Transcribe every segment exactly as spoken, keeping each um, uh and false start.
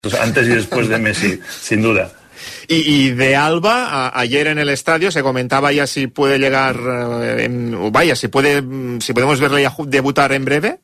Entonces, antes y después de Messi, sin duda. Y, y de Alba, a, ayer en el estadio se comentaba ya si puede llegar, eh, en, vaya, si puede, si podemos verle ya debutar en breve.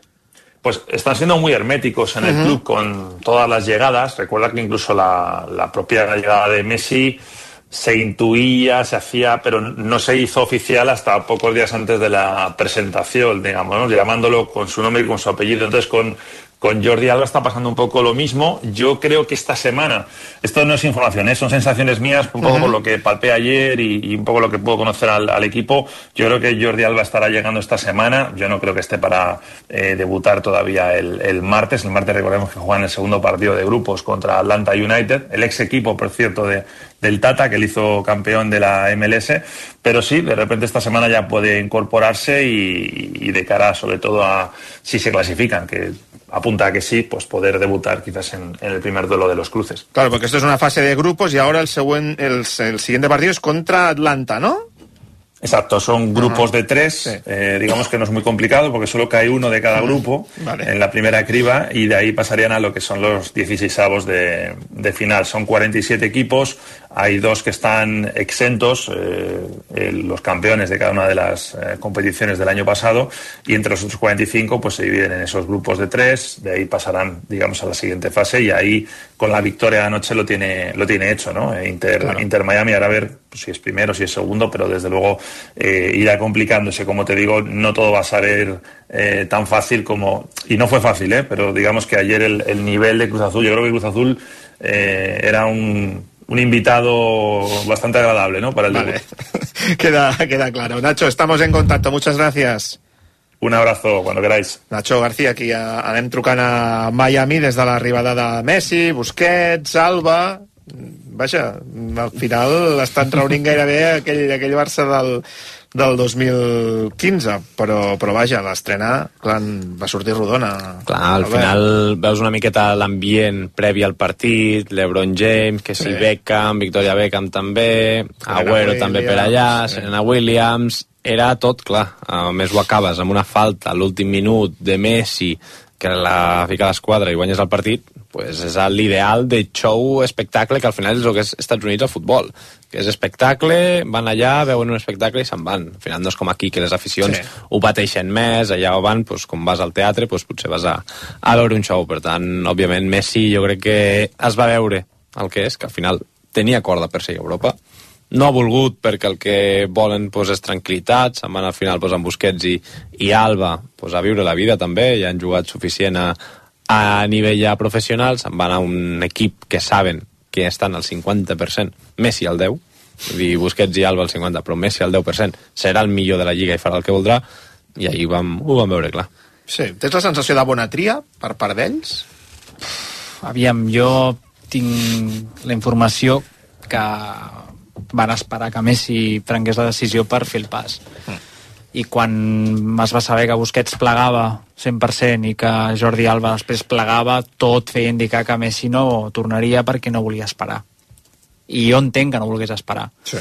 Pues están siendo muy herméticos en el uh-huh. club con todas las llegadas. Recuerda que incluso la, la propia llegada de Messi se intuía, se hacía, pero no se hizo oficial hasta pocos días antes de la presentación, digamos, ¿no? Llamándolo con su nombre y con su apellido. Entonces, con Con Jordi Alba está pasando un poco lo mismo. Yo creo que esta semana, esto no es información, ¿eh? Son sensaciones mías, un poco uh-huh. por lo que palpé ayer y, y un poco lo que puedo conocer al, al equipo. Yo creo que Jordi Alba estará llegando esta semana. Yo no creo que esté para eh, debutar todavía el, el martes. El martes recordemos que juegan el segundo partido de grupos contra Atlanta United, el ex equipo, por cierto, de, del Tata, que le hizo campeón de la M L S. Pero sí, de repente esta semana ya puede incorporarse y, y de cara sobre todo a si se clasifican, que apunta a que sí, pues poder debutar quizás en, en el primer duelo de los cruces. Claro, porque esto es una fase de grupos y ahora el, seguen, el, el siguiente partido es contra Atlanta, ¿no? Exacto, son grupos uh-huh. de tres, sí. eh, digamos que no es muy complicado porque solo cae uno de cada grupo vale. en la primera criba y de ahí pasarían a lo que son los dieciseisavos de, de final. Son cuarenta y siete equipos, hay dos que están exentos, eh, el, los campeones de cada una de las eh, competiciones del año pasado, y entre los otros cuarenta y cinco pues se dividen en esos grupos de tres, de ahí pasarán, digamos, a la siguiente fase y ahí con la victoria de anoche lo tiene, lo tiene hecho, ¿no? Inter, claro. Inter Miami, ahora a ver pues, si es primero, si es segundo, pero desde luego Eh, irá complicándose. Como te digo, no todo va a ser eh, tan fácil como... Y no fue fácil, ¿eh? Pero digamos que ayer el, el nivel de Cruz Azul, yo creo que Cruz Azul eh, era un, un invitado bastante agradable, ¿no? Para el vale. queda, queda claro. Nacho, estamos en contacto. Muchas gracias. Un abrazo, cuando queráis. Nacho García, aquí a, anem trucant a Miami des de l'arribada de Messi, Busquets, Alba... Vaja, al final estan reunint gairebé aquell, aquell Barça del, del dos mil quinze, però, però vaja, l'estrena clar, va sortir rodona. Clar, al final veus una miqueta l'ambient previ al partit, LeBron James, que si sí. Beckham, Victoria Beckham també, Agüero també per allà, sí. Serena Williams, era tot clar. A més ho acabes amb una falta a l'últim minut de Messi que la fica a l'esquadra i guanyes el partit, pues és l'ideal de show, espectacle, que al final és el que és Estats Units al futbol, que és espectacle, van allà, veuen un espectacle i se'n van. Al final no és com aquí, que les aficions sí. ho pateixen més, allà ho van, pues, com vas al teatre, pues, potser vas a, a veure un show. Per tant, òbviament, Messi jo crec que es va veure el que és, que al final tenia corda per seguir a Europa, no ha volgut perquè el que volen pues, és tranquil·litat, se'n van al final pues, amb Busquets i, i Alba pues, a viure la vida també, ja han jugat suficient a, a nivell ja professional, se'n van a un equip que saben que estan al cinquanta per cent, Messi al deu per cent, vull dir, Busquets i Alba al cinquanta per cent, però Messi al deu per cent serà el millor de la Lliga i farà el que voldrà, i ahir vam, ho vam veure clar. Sí, tens la sensació de bona tria per part d'ells? Aviam, jo tinc la informació que van esperar que Messi prengués la decisió per fer el pas. Mm. I quan es va saber que Busquets plegava cent per cent i que Jordi Alba després plegava, tot feia indicar que Messi no tornaria perquè no volia esperar. I jo entenc que no volgués esperar. Sí.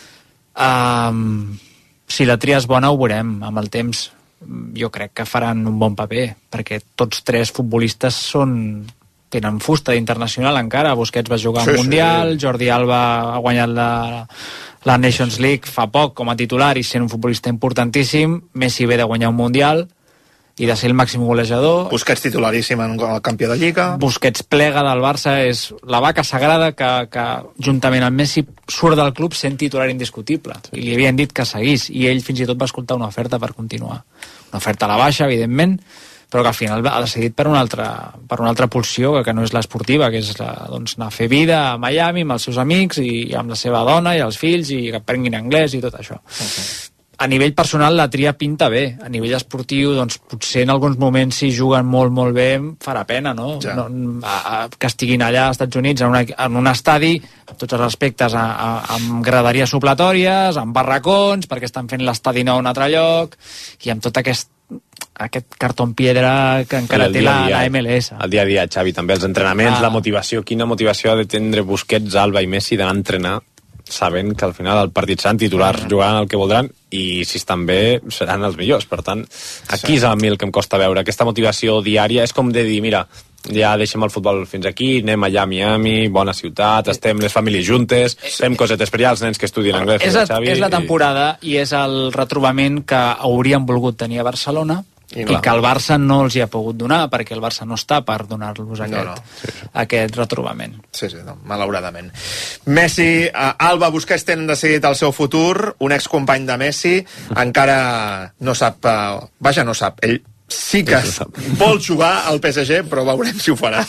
Um, si la tria és bona ho veurem amb el temps. Jo crec que faran un bon paper, perquè tots tres futbolistes són... tenen fusta d'internacional encara. Busquets va jugar sí, al Mundial, sí. Jordi Alba ha guanyat la, la Nations League fa poc com a titular i sent un futbolista importantíssim. Messi ve de guanyar un Mundial i de ser el màxim golejador. Busquets titularíssim en el campió de Lliga. Busquets plega del Barça, és la vaca sagrada que, que juntament amb Messi surt del club sent titular indiscutible. Sí. I li havien dit que seguís i ell fins i tot va escoltar una oferta per continuar. Una oferta a la baixa, evidentment, però que al final ha decidit per una altra, per una altra pulsió que, que no és l'esportiva, que és la, doncs, anar a fer vida a Miami amb els seus amics i amb la seva dona i els fills i que aprenguin anglès i tot això. Okay. A nivell personal la tria pinta bé, a nivell esportiu doncs potser en alguns moments si juguen molt molt bé farà pena, no? Ja. no a, a, que estiguin allà als Estats Units en, una, en un estadi, amb tots els aspectes a, a, amb graderies supletòries, amb barracons, perquè estan fent l'estadi nou a un altre lloc i amb tot aquest aquest cartó en piedra que encara té la, la M L S. El dia a dia, Xavi, també els entrenaments, ah. la motivació, quina motivació ha de tindre Busquets, Alba i Messi d'anar a entrenar sabent que al final el partit seran titulars, ah. jugaran el que voldran i si estan bé seran els millors. Per tant, aquí sí. és a mi el que em costa veure. Aquesta motivació diària és com de dir, mira, ja deixem el futbol fins aquí, anem allà a Miami, bona ciutat, estem les famílies juntes, fem cosetes per allà, els nens que estudien anglès. És, a, Xavi, és la temporada i... i és el retrobament que hauríem volgut tenir a Barcelona i, i que el Barça no els hi ha pogut donar, perquè el Barça no està per donar-los aquest, no, no. Sí, sí. aquest retrobament. Sí, sí, no, malauradament. Messi, uh, Alba, Busquets tenen decidit el seu futur, un excompany de Messi, encara no sap, uh, vaja, no sap, ell sí que vol jugar al P S G, però veurem si ho farà.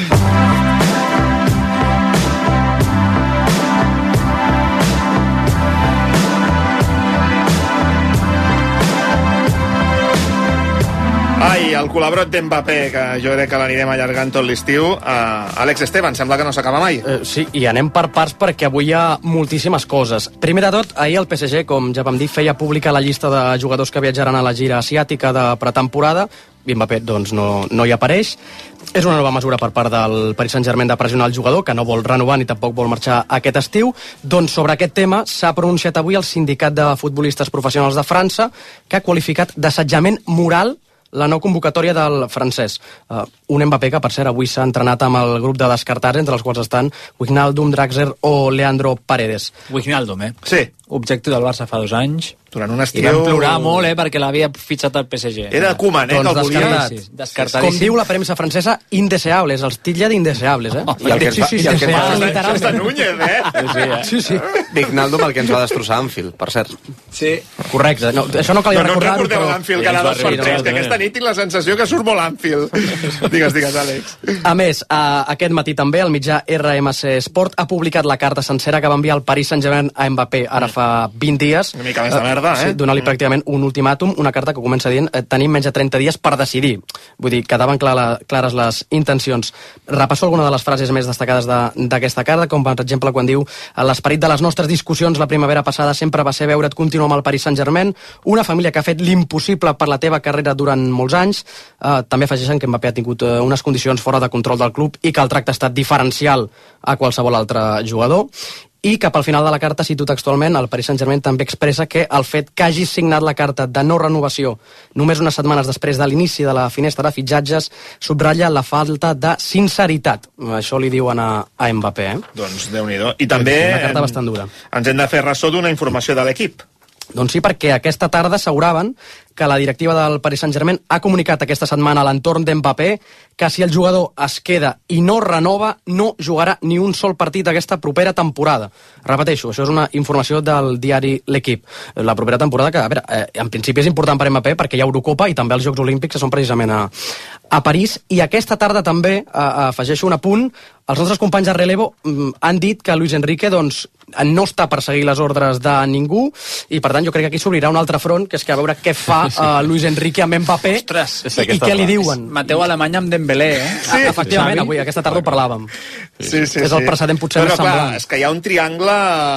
Ai, el col·laborat d'Mbappé, que jo crec que l'anirem allargant tot l'estiu. Uh, Àlex Esteban, sembla que no s'acaba mai. Uh, sí, i anem per parts perquè avui hi ha moltíssimes coses. Primer de tot, ahir el P S G, com ja vam dir, feia pública la llista de jugadors que viatjaran a la gira asiàtica de pretemporada. I Mbappé doncs, no, no hi apareix. És una nova mesura per part del Paris Saint-Germain de pressionar el jugador, que no vol renovar ni tampoc vol marxar aquest estiu. Doncs sobre aquest tema s'ha pronunciat avui el Sindicat de Futbolistes Professionals de França, que ha qualificat d'assetjament moral la no convocatòria del francès. Uh, un Mbappé que, per cert, avui s'ha entrenat amb el grup de descartats, entre els quals estan Wijnaldum, Draxler o Leandro Paredes. Wijnaldum, eh? Sí. Objectiu del Barça fa dos anys. Durant un estiu... I van plorar molt, eh, perquè l'havia fitxat al P S G. Era Koeman, eh, doncs que el volia. Sí, sí. Com diu la premsa francesa, indeseables, els titlla d'indeseables, eh? Oh, I el que ens va, sí, sí, i el que ens va Això està Núñez, eh? Sí, sí, eh? sí, sí. Wijnaldum, el que ens va destrossar Anfield, per cert. Sí. Correcte. No, això no calia no, no recordar-ho, recordeu però... l'Anfield, que ara dos per tres, que aquesta nit tinc la sensació que surt molt Anfield. Digues, digues, Àlex. A més, eh, aquest matí també el mitjà R M C Sport ha publicat la carta sencera que va enviar el Paris Saint-Germain a Mbappé ara fa vint dies. Una mica més de merda, eh? Sí, donant-li pràcticament un ultimàtum, una carta que comença dient eh, tenim menys de trenta dies per decidir. Vull dir, quedaven clar la, clares les intencions. Repasso alguna de les frases més destacades d'aquesta carta, com per exemple quan diu l'esperit de les nostres discussions la primavera passada sempre va ser veure't continuar amb el Paris Saint-Germain, una família que ha fet l'impossible per la teva carrera durant molts anys. Eh, també afegeixen que Mbappé ha tingut eh, unes condicions fora de control del club i que el tracte ha estat diferencial a qualsevol altre jugador. I cap al final de la carta, cito textualment, el Paris Saint-Germain també expressa que el fet que hagi signat la carta de no renovació només unes setmanes després de l'inici de la finestra de fitxatges subratlla la falta de sinceritat. Això li diuen a, a Mbappé. Eh? Doncs Déu-n'hi-do. I també una carta bastant dura. Ens hem de fer ressò d'una informació de l'equip. Doncs sí, perquè aquesta tarda asseguraven que la directiva del Paris Saint-Germain ha comunicat aquesta setmana a l'entorn d'Mbappé que si el jugador es queda i no renova, no jugarà ni un sol partit aquesta propera temporada. Repeteixo, això és una informació del diari L'Equip. La propera temporada que, a veure, eh, en principi és important per Mbappé perquè hi ha Eurocopa i també els Jocs Olímpics que són precisament a, a París. I aquesta tarda també, eh, afegeixo un apunt, els nostres companys de Relevo mm, han dit que Luis Enrique doncs, no està per seguir les ordres de ningú i per tant jo crec que aquí s'obrirà un altre front, que és que a veure què fa uh, Luis Enrique amb Mbappé. Ostres, i, i què li diuen. Mateu Alemanya amb Dembélé, eh? Sí, efectivament, sí. Avui aquesta tarda ho parlàvem. Sí, sí, és el precedent potser però, més clar, semblant. És que hi ha un triangle,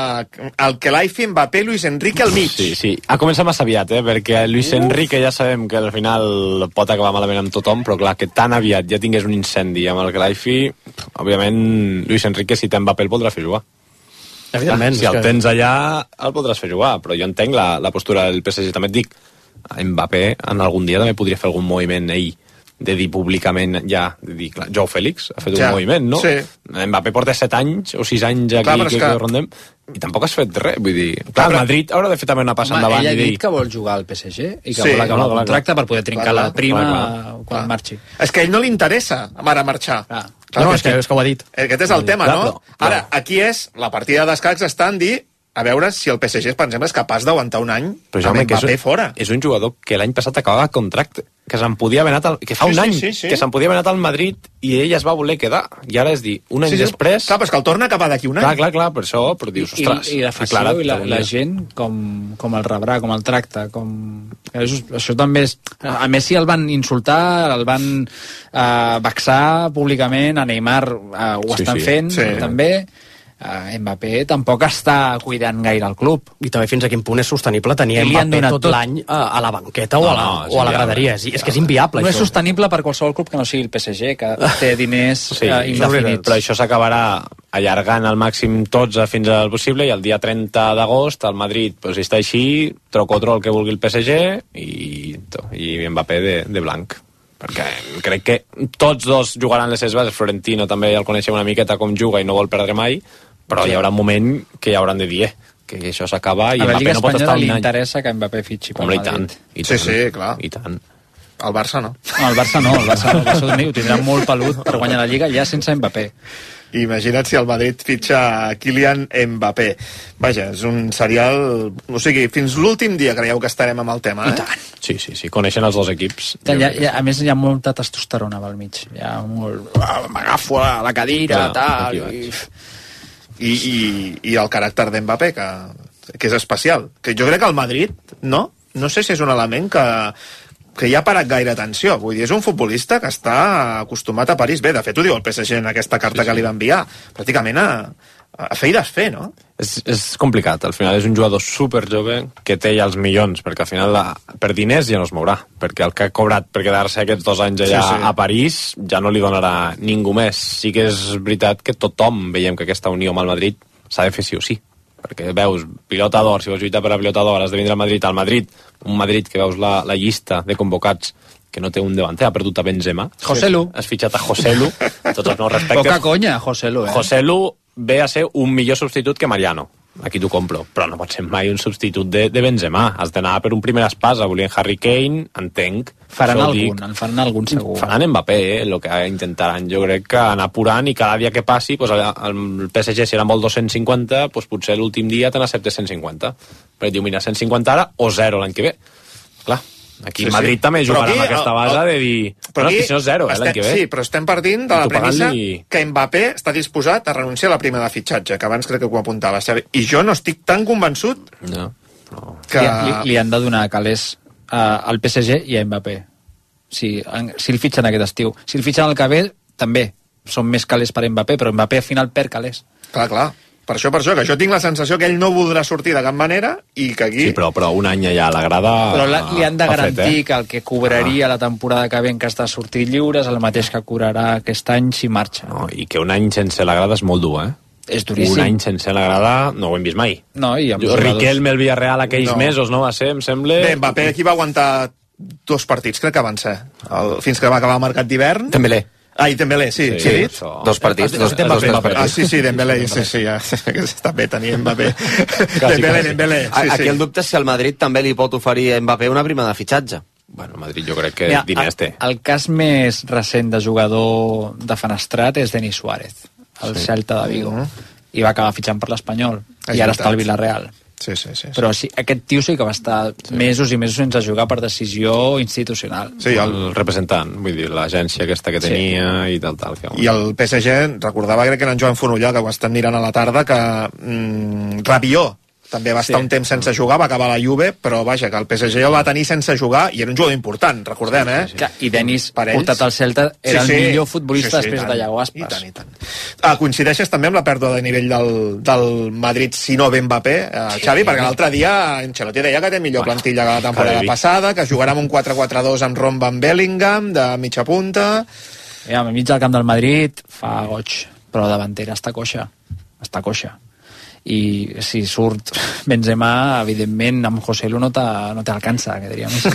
el Kelaifi, Mbappé, Luis Enrique al mig. Sí, sí, ha començat massa aviat, eh? Perquè Luis Enrique ja sabem que al final pot acabar malament amb tothom, però clar, que tan aviat ja tingués un incendi amb el Kelaifi, òbviament Luis Enrique, si té Mbappé, el voldrà fer jugar. Evidentment. Si el que... tens allà, el podràs fer jugar, però jo entenc la, la postura del P S G. També et dic, Mbappé en algun dia també podria fer algun moviment ell, de dir públicament ja, de dir, clar, Joao Félix ha fet ja, un moviment, no? Sí. Mbappé porta set anys o sis anys aquí, clar, que, que, que rondem, i tampoc has fet res, vull dir... Clar, el Madrid haurà de fer també una passa home, endavant. Ell ha dit dir... que vol jugar al P S G i que sí, vol acabar no, el contracte clar, per poder trincar clar, la prima clar, clar. quan clar. marxi. És que a ell no li interessa ara marxar. Clar. Clar, no, és que, és que ho ha dit. Aquest és el tema, clar, no? Però, ara, aquí és, la partida d'escacs està en dir a veure si el P S G, per exemple, és capaç d'aguantar un any però, amb Mbappé és un, fora. És un jugador que l'any passat acabava contracte, que se'n podia haver anat al, que fa sí, un any sí, sí, sí. que se'n podia haver anat al Madrid i ell es va voler quedar. I ara és dir, un any sí, sí. després... Clar, però és que el torna a acabar d'aquí un any. Clar, clar, clar, per això, però dius, ostres... I, i l'afició i la, la gent com, com el rebrà, com el tracta, com... Això, això també és... A Messi el van insultar, el van eh, vexar públicament, a Neymar eh, ho sí, estan sí. fent, sí. també... Uh, Mbappé tampoc està cuidant gaire el club. I també fins a quin punt és sostenible tenir Mbappé tot, tot l'any a, a la banqueta no, o a la, no, o a la graderia. És, és que és inviable. No això. És sostenible per qualsevol club que no sigui el P S G, que té diners sí, uh, indefinits. Però això s'acabarà allargant al màxim tots fins al possible i el dia trenta d'agost el Madrid, pues, si està així, troco otro el que vulgui el P S G i, i Mbappé de, de blanc. perquè crec que tots dos jugaran les seves bases. Florentino també el coneixem una miqueta com juga i no vol perdre mai, però sí. Hi haurà un moment que hi hauran de dir eh, que això s'acaba i Mbappé no pot estar un any. A la Lliga Espanyola li interessa que Mbappé fitxi pel Madrid. Home, i tant, i tant. Sí, sí, clar. I tant. El Barça no. No, el Barça no, el Barça no. El Barça ho tindrà molt pelut per guanyar la Lliga ja sense Mbappé. Imagina't si el Madrid fitxa Kylian Mbappé. Vaja, és un serial... O sigui, fins l'últim dia creieu que estarem amb el tema, eh? I tant. Sí, sí, sí, coneixen els dos equips. Ja, ja, ja, a més, hi ha molta testosterona pel mig. Hi ha molt... M'agafo a la cadira, no, tal... I... I, i, I el caràcter d'Mbappé, que, que és especial. Que jo crec que el Madrid, no? No sé si és un element que... que hi ha parat gaire atenció. Vull dir, és un futbolista que està acostumat a París. Bé, de fet ho diu el P S G en aquesta carta sí, sí. que li va enviar. Pràcticament a, a fer i desfer, no? És, és complicat. Al final és un jugador super jove que té ja els milions, perquè al final la, per diners ja no es mourà, perquè el que ha cobrat per quedar-se aquests dos anys allà sí, sí. a París ja no li donarà ningú més. Sí que és veritat que tothom veiem que aquesta unió amb el Madrid s'ha de fer sí o sí. Perquè veus, pilota d'or, si vols lluitar per a pilota d'or has de vindre al Madrid, al Madrid un Madrid que veus la, la llista de convocats que no té un davanter, ha perdut a Benzema Joselu, has fitxat a Joselu tots els meus respectes. Poca conya, Joselu eh? Joselu ve a ser un millor substitut que Mariano, aquí t'ho compro, però no pot ser mai un substitut de, de Benzema, has d'anar per un primer espasa, volien Harry Kane, entenc faran algun, dic, en faran algun segur faran Mbappé, eh, el que intentaran jo crec que anar apurant i cada dia que passi pues, el P S G si era molt dos cents cinquanta pues, potser l'últim dia te n'acceptes cent cinquanta perquè diu mira cent cinquanta ara o zero l'any que ve clar, aquí sí, Madrid sí. també jugarà amb aquesta base el, el, de dir però no, si no és zero eh, l'any que ve sí, però estem partint de la premissa que Mbappé està disposat a renunciar a la prima de fitxatge que abans crec que ho apuntava i jo no estic tan convençut no, no. que li, li, li han de donar calés al P S G i a Mbappé si, si el fitxen aquest estiu si el fitxen el que ve també són més calés per Mbappé però Mbappé al final perd calés clar, clar per això, per això, que jo tinc la sensació que ell no voldrà sortir de cap manera i que aquí... Sí, però, però un any allà a la grada... Però la, li han de garantir fet, eh? que el que cobraria ah. la temporada que ve en cas de sortir lliure és el mateix que cobrarà aquest any si marxa. No, i que un any sense la grada és molt dur, eh? És duríssim. Un any sense la grada no ho hem vist mai. No, i amb jo, Riquelme, el Villarreal, aquells no. mesos, no va ser, em sembla... Bé, Mbappé aquí va aguantar dos partits, crec que van ser, el, fins que va acabar el mercat d'hivern. Dembélé. Ah, i Dembélé, sí, sí, sí. Això... Dos partits, dos, dos, dos, dos partits. Ah, sí, sí, Dembélé, sí, sí, ja. Està bé tenir Mbappé. Dembélé, Dembélé, sí, Aquí sí. el dubte és si el Madrid també li pot oferir a Mbappé una prima de fitxatge. Bueno, Madrid jo crec que Mira, diners té. El, el cas més recent de jugador defenestrat és Denis Suárez, el sí. Celta de Vigo, uh-huh. i va acabar fitxant per l'Espanyol, i ara està al Villarreal. Sí, sí, sí, sí. Però sí, aquest tio sí que va estar sí. mesos i mesos sense jugar per decisió institucional. Sí, el, el representant, vull dir, l'agència aquesta que tenia sí. i tal, tal. Que... I el P S G, recordava crec que era en Joan Fonollà, que ho estan mirant a la tarda, que mm, Rabiot també va estar sí. un temps sense jugar, va acabar la Juve, però vaja, que el P S G el va tenir sense jugar i era un jugador important, recordem, sí, sí, sí. eh? I Denis, portat al Celta, era sí, sí. el millor futbolista sí, sí, després de Iago Aspas. I tant, i tant. Ah, coincideixes també amb la pèrdua de nivell del, del Madrid, si no ve Mbappé, eh, Xavi, sí. perquè l'altre dia Ancelotti deia que té millor bueno, plantilla que la temporada passada, que jugarà amb un quatre quatre dos amb Romba amb Bellingham, de mitja punta... Ja, a mig del camp del Madrid fa goig, però davantera està coixa, està coixa. I si surt Benzema, evidentment amb Joselu no t'alcança, que diria Messi.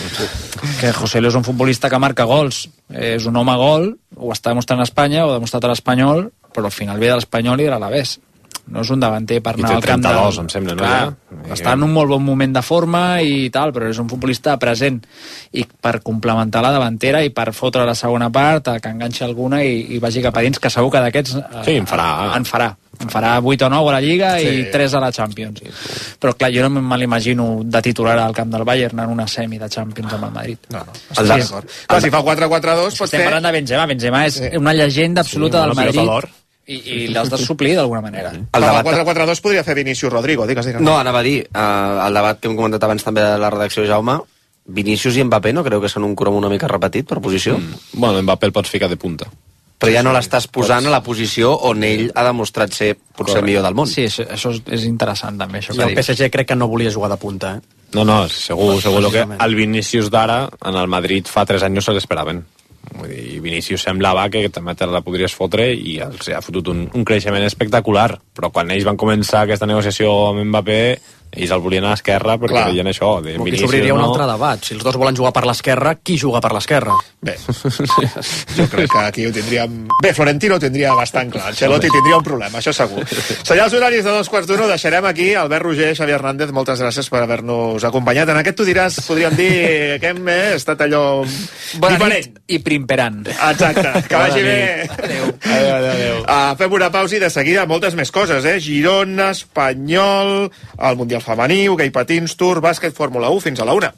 Que Joselu és un futbolista que marca gols, és un home gol, ho està demostrant a Espanya, ho ha demostrat a l'Espanyol, però al final ve de l'Espanyol i de l'Alavés. No és un davanter per anar al camp de... trenta-dos, em sembla, no? Clar, ja? Està en un molt bon moment de forma i tal, però és un futbolista present. I per complementar la davantera i per fotre la segona part, que enganxi alguna i, i vagi cap a dins, que segur que d'aquests sí, en farà. En farà. En farà vuit o nou a la Lliga sí. i tres a la Champions. Però clar, jo no me l'imagino de titular al camp del Bayern en una semi de Champions amb el Madrid. No, no, estic d'acord. Clar, si fa quatre quatre dos pot fer... Estem parlant de Benzema. Benzema és sí. una llegenda absoluta sí, del Madrid. I, i l'has de suplir d'alguna manera. El debat quatre quatre dos podria fer Vinícius Rodrigo, digues, digues. No, anava a dir, uh, el debat que hem comentat abans també de la redacció, Jaume, Vinícius i Mbappé no creu que són un crom una mica repetit per posició? Mm. Bueno, Mbappé el pots ficar de punta. Però ja no l'estàs posant a la posició on ell ha demostrat ser potser el millor del món. Sí, això, això és interessant també. Això I el P S G crec que no volia jugar de punta, eh? No, no, segur, segur que el Vinícius d'ara en el Madrid fa tres anys no se l'esperaven. Vull dir, Vinícius semblava que també te la podries fotre i els ha fotut un, un creixement espectacular, però quan ells van començar aquesta negociació amb Mbappé ells el volien a l'esquerra perquè Clar. veien això de Aquí Vinícius, s'obriria un no? altre debat. Si els dos volen jugar per l'esquerra, qui juga per l'esquerra? Bé, jo crec que aquí ho tindríem... Bé, Florentino ho tindria bastant clar. Ancelotti tindria un problema, això segur. Senyals horaris de dos quarts d'uno, deixarem aquí. Albert Roger, Xavi Hernández, moltes gràcies per haver-nos acompanyat. En aquest tu diràs, podríem dir que hem eh, estat allò Bona diferent. nit i primperant. Exacte, que vagi bé. Adéu. Adéu, adéu, adéu. Uh, fem una pausa i de seguida moltes més coses, eh? Girona, Espanyol, el Mundial Femení, hoquei patins, Tour, bàsquet, Fórmula u, fins a la una.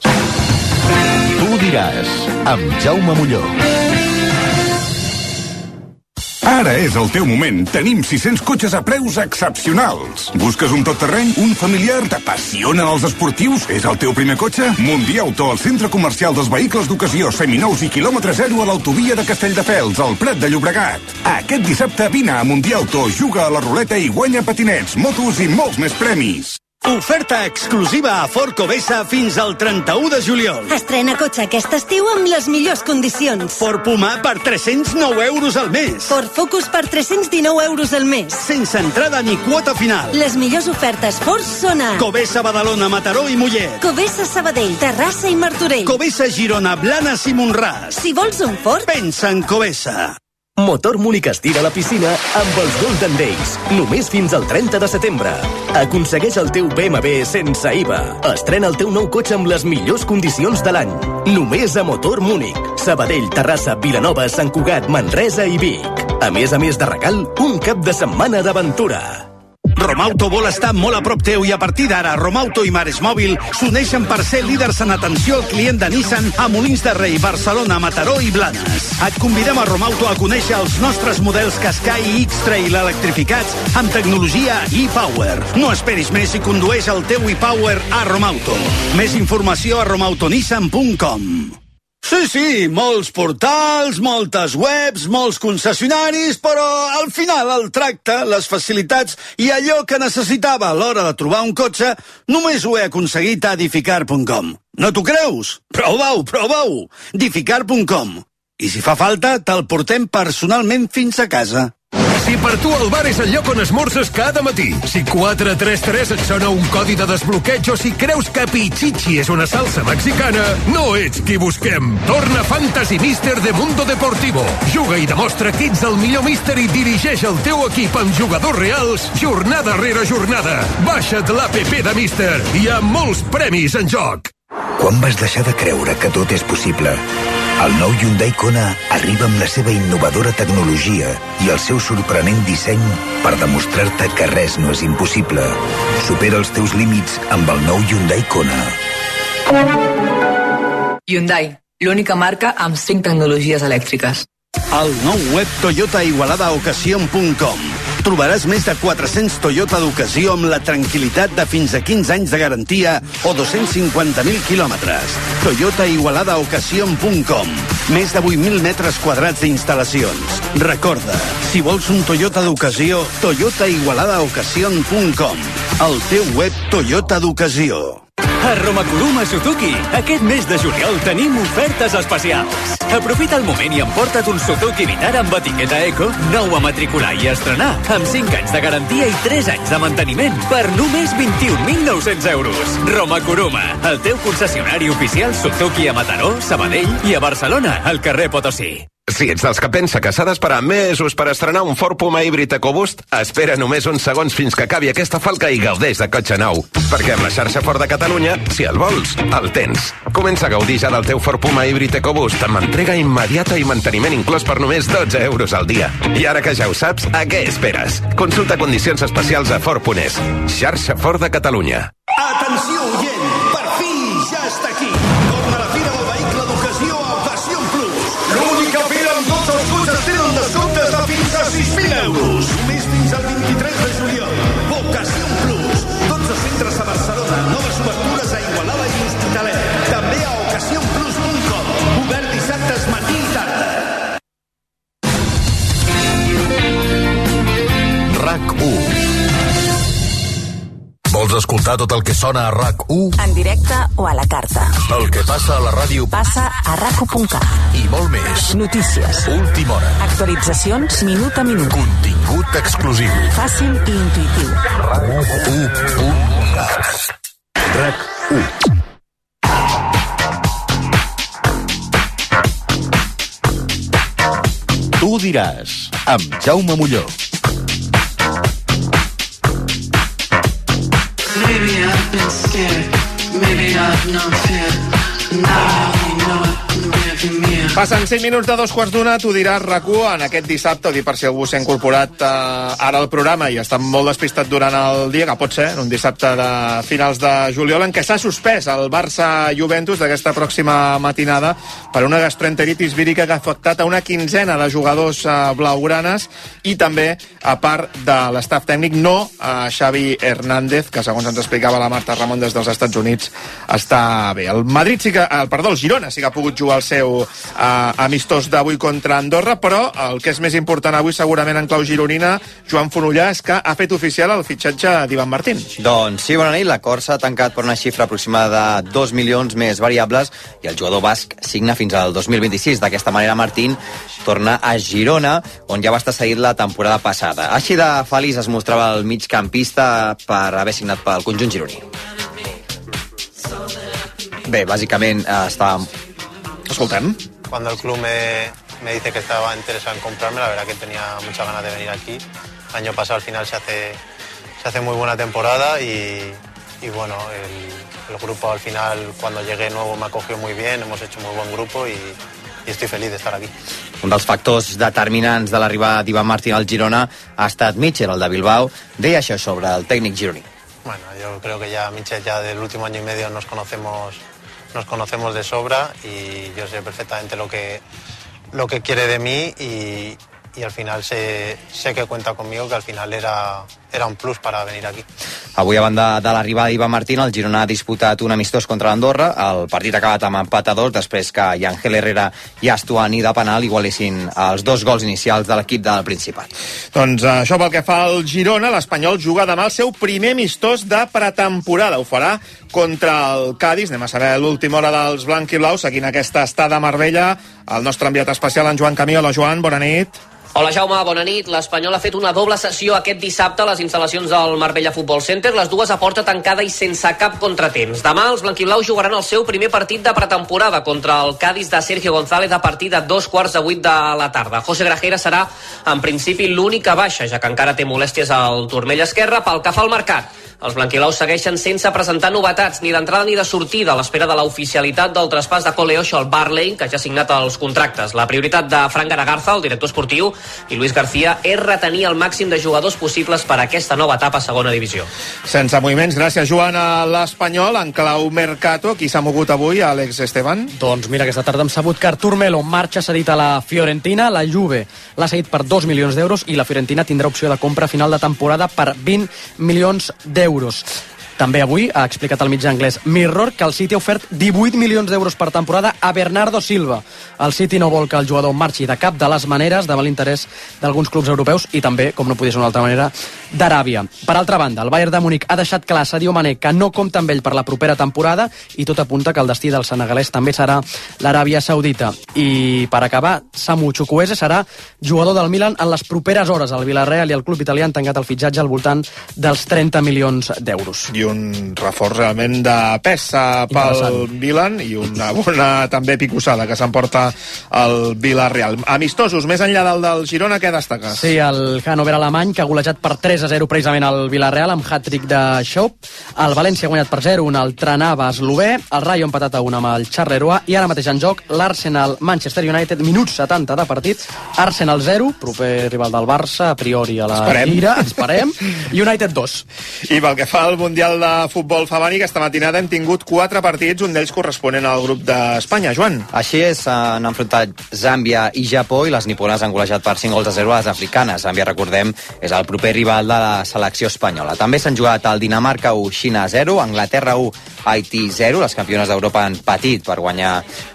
Tu diràs, amb Jaume Molló. Ara és el teu moment. Tenim sis-cents cotxes a preus excepcionals. Busques un tot-terreny? Un familiar? T'apassionen els esportius? És el teu primer cotxe? Mundiauto, el centre comercial dels vehicles d'ocasió, seminous i quilòmetre zero a l'autovia de Castelldefels, al Prat de Llobregat. Aquest dissabte vine a Mundiauto, juga a la ruleta i guanya patinets, motos i molts més premis. Oferta exclusiva a Ford Covesa fins al trenta-u de juliol. Estrena cotxe aquest estiu amb les millors condicions. Ford Puma per tres-cents nou euros al mes. Ford Focus per tres-cents dinou euros al mes. Sense entrada ni quota final. Les millors ofertes Ford són a Covesa, Badalona, Mataró i Mollet. Covesa, Sabadell, Terrassa i Martorell. Covesa, Girona, Blanes i Montràs. Si vols un Ford, pensa en Covesa. Motor Múnich estira la piscina amb els Golden Days, només fins al trenta de setembre. Aconsegueix el teu B M W sense I V A. Estrena el teu nou cotxe amb les millors condicions de l'any. Només a Motor Múnich. Sabadell, Terrassa, Vilanova, Sant Cugat, Manresa i Vic. A més a més de regal, un cap de setmana d'aventura. Romauto vol estar molt a prop teu i a partir d'ara Romauto i Mares Mòbil s'uneixen per ser líders en atenció al client de Nissan a Molins de Rei, Barcelona, Mataró i Blanes. Et convidem a Romauto a conèixer els nostres models Qashqai i X-Trail electrificats amb tecnologia e-Power. No esperis més i condueix el teu e-Power a Romauto. Més informació a romautonissan punt com. Sí, sí, molts portals, moltes webs, molts concessionaris, però al final el tracte, les facilitats i allò que necessitava a l'hora de trobar un cotxe només ho he aconseguit a Dificar punt com. No t'ho creus? Prova-ho, prova-ho! Dificar punt com. I si fa falta, te'l portem personalment fins a casa. Si per tu el bar és el lloc on esmorzes cada matí, si quatre tres tres et sona un codi de desbloqueig o si creus que Pichichi és una salsa mexicana, no ets qui busquem. Torna Fantasy Mister de Mundo Deportivo. Juga i demostra que ets el millor míster i dirigeix el teu equip amb jugadors reals jornada rere jornada. Baixa't l'app de Mister. Hi ha molts premis en joc. Quan vas deixar de creure que tot és possible? El nou Hyundai Kona arriba amb la seva innovadora tecnologia i el seu sorprenent disseny per demostrar-te que res no és impossible. Supera els teus límits amb el nou Hyundai Kona. Hyundai, l'única marca amb cinc tecnologies elèctriques. Al nou web Toyota Igualada Ocasión punt com trobaràs més de quatre-cents Toyota d'ocasió amb la tranquil·litat de fins a quinze anys de garantia o dos-cents cinquanta mil quilòmetres. Toyota Igualada Ocasión punt com. Més de vuit mil metres quadrats d'instal·lacions. Recorda, si vols un Toyota d'ocasió, Toyota Igualada Ocasión punt com. El teu web Toyota d'ocasió. A Romakuruma Suzuki, aquest mes de juliol tenim ofertes especials. Aprofita el moment i emporta't un Suzuki Vitara amb etiqueta Eco, nou a matricular i estrenar, amb cinc anys de garantia i tres anys de manteniment, per només vint-i-un mil nou-cents euros. Romakuruma, el teu concessionari oficial Suzuki a Mataró, Sabadell i a Barcelona, al carrer Potosí. Si ets dels que pensa que s'ha d'esperar mesos per estrenar un Ford Puma híbrid EcoBoost, espera només uns segons fins que acabi aquesta falca i gaudeix de cotxe nou. Perquè amb la xarxa Ford de Catalunya, si el vols, el tens. Comença a gaudir ja del teu Ford Puma híbrid EcoBoost amb entrega immediata i manteniment inclòs per només dotze euros al dia. I ara que ja ho saps, a què esperes? Consulta condicions especials a Ford punt es. Xarxa Ford de Catalunya. Atenció, oient! Per fi ja està aquí! Torna la Fira del Vehicle d'Ocasió a Ocasión Plus. L'única fira amb tots els cotxes tenen descomptes de fins a sis mil euros. Només fins al vint-i-tres de juliol. Ocasión Plus. dotze centres a Barcelona, noves obertures a Igualada i L'Hospitalet. També a ocasión plus punt com. Obert dissabtes matí i tarda. RAC u. Vols escoltar tot el que sona a RAC u? En directe o a la carta. El que passa a la ràdio Passa a rac u punt cat. i molt més. Notícies. Última hora. Actualitzacions minut a minut. Contingut. Contingut exclusiu. Fàcil i intuïtiu. RAC u punt cat. RAC u. Tu diràs, amb Jaume Molló. Maybe I've been scared, maybe I've known fear. Now I know it. Passen cinc minuts de dos quarts d'una, tu diràs RAC u en aquest dissabte, ho dic per si algú s'ha incorporat eh, ara al programa i està molt despistat durant el dia, que pot ser, un dissabte de finals de juliol, en què s'ha suspès el Barça-Juventus d'aquesta pròxima matinada per una gastroenteritis vírica que ha afectat a una quinzena de jugadors eh, blaugranes i també, a part de l'estaf tècnic, no a Xavi Hernández, que segons ens explicava la Marta Ramon des dels Estats Units, està bé. El Madrid sí que, el, perdó, el Girona sí que ha pogut jugar el seu uh, amistós d'avui contra Andorra, però el que és més important avui segurament en clau gironina, Joan Fonollà, és que ha fet oficial el fitxatge d'Ivan Martín. Doncs sí, bona nit, l'acord s'ha tancat per una xifra aproximada de dos milions més variables i el jugador basc signa fins al dos mil vint-i-sis. D'aquesta manera Martín torna a Girona, on ja va estar cedit la temporada passada. Així de feliç es mostrava el migcampista per haver signat pel conjunt gironí. Bé, bàsicament eh, està... Escoltem. Cuando el club me, me dice que estaba interesado en comprarme, la verdad que tenía muchas ganas de venir aquí. El año pasado al final se hace, se hace muy buena temporada y, y bueno, el, el grupo al final cuando llegué nuevo me acogió muy bien, hemos hecho muy buen grupo y, i estic feliç d'estar aquí. Un dels factors determinants de l'arribada d'Ivan Martín al Girona ha estat Mitchell, el de Bilbao. Deia això sobre el tècnic gironí. Bueno, yo creo que ya Mitchell ya del último año y medio nos conocemos nos conocemos de sobra y yo sé perfectamente lo que lo que quiere de mí y, y al final sé, sé que cuenta conmigo, que al final era, era un plus para venir aquí. Avui, a banda de l'arribada d'Ivan Martín, el Girona ha disputat un amistós contra l'Andorra. El partit ha acabat amb empat a dos després que Yangel Herrera i Astuani de penal igualessin els dos gols inicials de l'equip del Principat. Doncs això pel que fa al Girona, l'Espanyol juga demà el seu primer amistós de pretemporada. Ho farà contra el Cádiz. Anem a saber l'última hora dels blanc-i-blaus, seguint aquesta estada a Marbella. El nostre enviat especial, en Joan Camí. Hola, Joan, bona nit. Hola Jaume, bona nit. L'Espanyol ha fet una doble sessió aquest dissabte a les instal·lacions del Marbella Futbol Center, les dues a porta tancada i sense cap contratemps. Demà els blanquiblaus jugaran el seu primer partit de pretemporada contra el Cádiz de Sergio González a partir de dos quarts de vuit de la tarda. José Grajera serà en principi l'única baixa, ja que encara té molèsties al turmell esquerre. Pel que fa al mercat, els blanquiblaus segueixen sense presentar novetats ni d'entrada ni de sortida a l'espera de l'oficialitat del traspàs de Coleocho al Barley, que ja ha signat els contractes. La prioritat de Fran Garagarza, el director esportiu, i Luis García és retenir el màxim de jugadors possibles per a aquesta nova etapa a segona divisió. Sense moviments, gràcies Joan. A l'Espanyol, en clau Mercato, qui s'ha mogut avui? Àlex Esteban? Doncs mira, aquesta tarda hem sabut que Artur Melo marxa cedit a la Fiorentina, la Juve l'ha cedit per dos milions d'euros i la Fiorentina tindrà opció de compra a final de temporada per vint milions d'euros. També avui ha explicat el mitjà anglès Mirror que el City ha ofert divuit milions d'euros per temporada a Bernardo Silva. El City no vol que el jugador marxi de cap de les maneres davant l'interès d'alguns clubs europeus i també, com no podia ser d'una altra manera, d'Aràbia. Per altra banda, el Bayern de Múnich ha deixat clar a Sadio Mané que no compta amb ell per la propera temporada i tot apunta que el destí del senegalès també serà l'Aràbia Saudita. I per acabar, Samu Chukwueze serà jugador del Milan en les properes hores. El Villarreal i el club italià han tancat el fitxatge al voltant dels trenta milions d'euros. I un reforç realment de pes pel Milan i una bona també picossada que s'emporta el Villarreal. Amistosos, més enllà del del Girona, què destaca? Sí, el Hannover alemany, que ha golejat per tres a zero precisament al Villarreal amb hat-trick de Schopp. El València ha guanyat per zero un altre Trnava eslové. El Rayo ha empatat a un amb el Charleroi i ara mateix en joc l'Arsenal Manchester United, minuts setanta de partit. Arsenal zero, proper rival del Barça, a priori a la esperem. gira, esperem. United dos. I pel que fa al Mundial de futbol femení, aquesta matinada hem tingut quatre partits, un d'ells corresponent al grup d'Espanya. Joan? Així és, han enfrontat Zàmbia i Japó i les nipones han golejat per cinc gols a zero a les africanes. Zàmbia, recordem, és el proper rival de la selecció espanyola. També s'han jugat el Dinamarca u, Xina zero, Anglaterra u, Haití zero. Les campiones d'Europa han patit per guanyar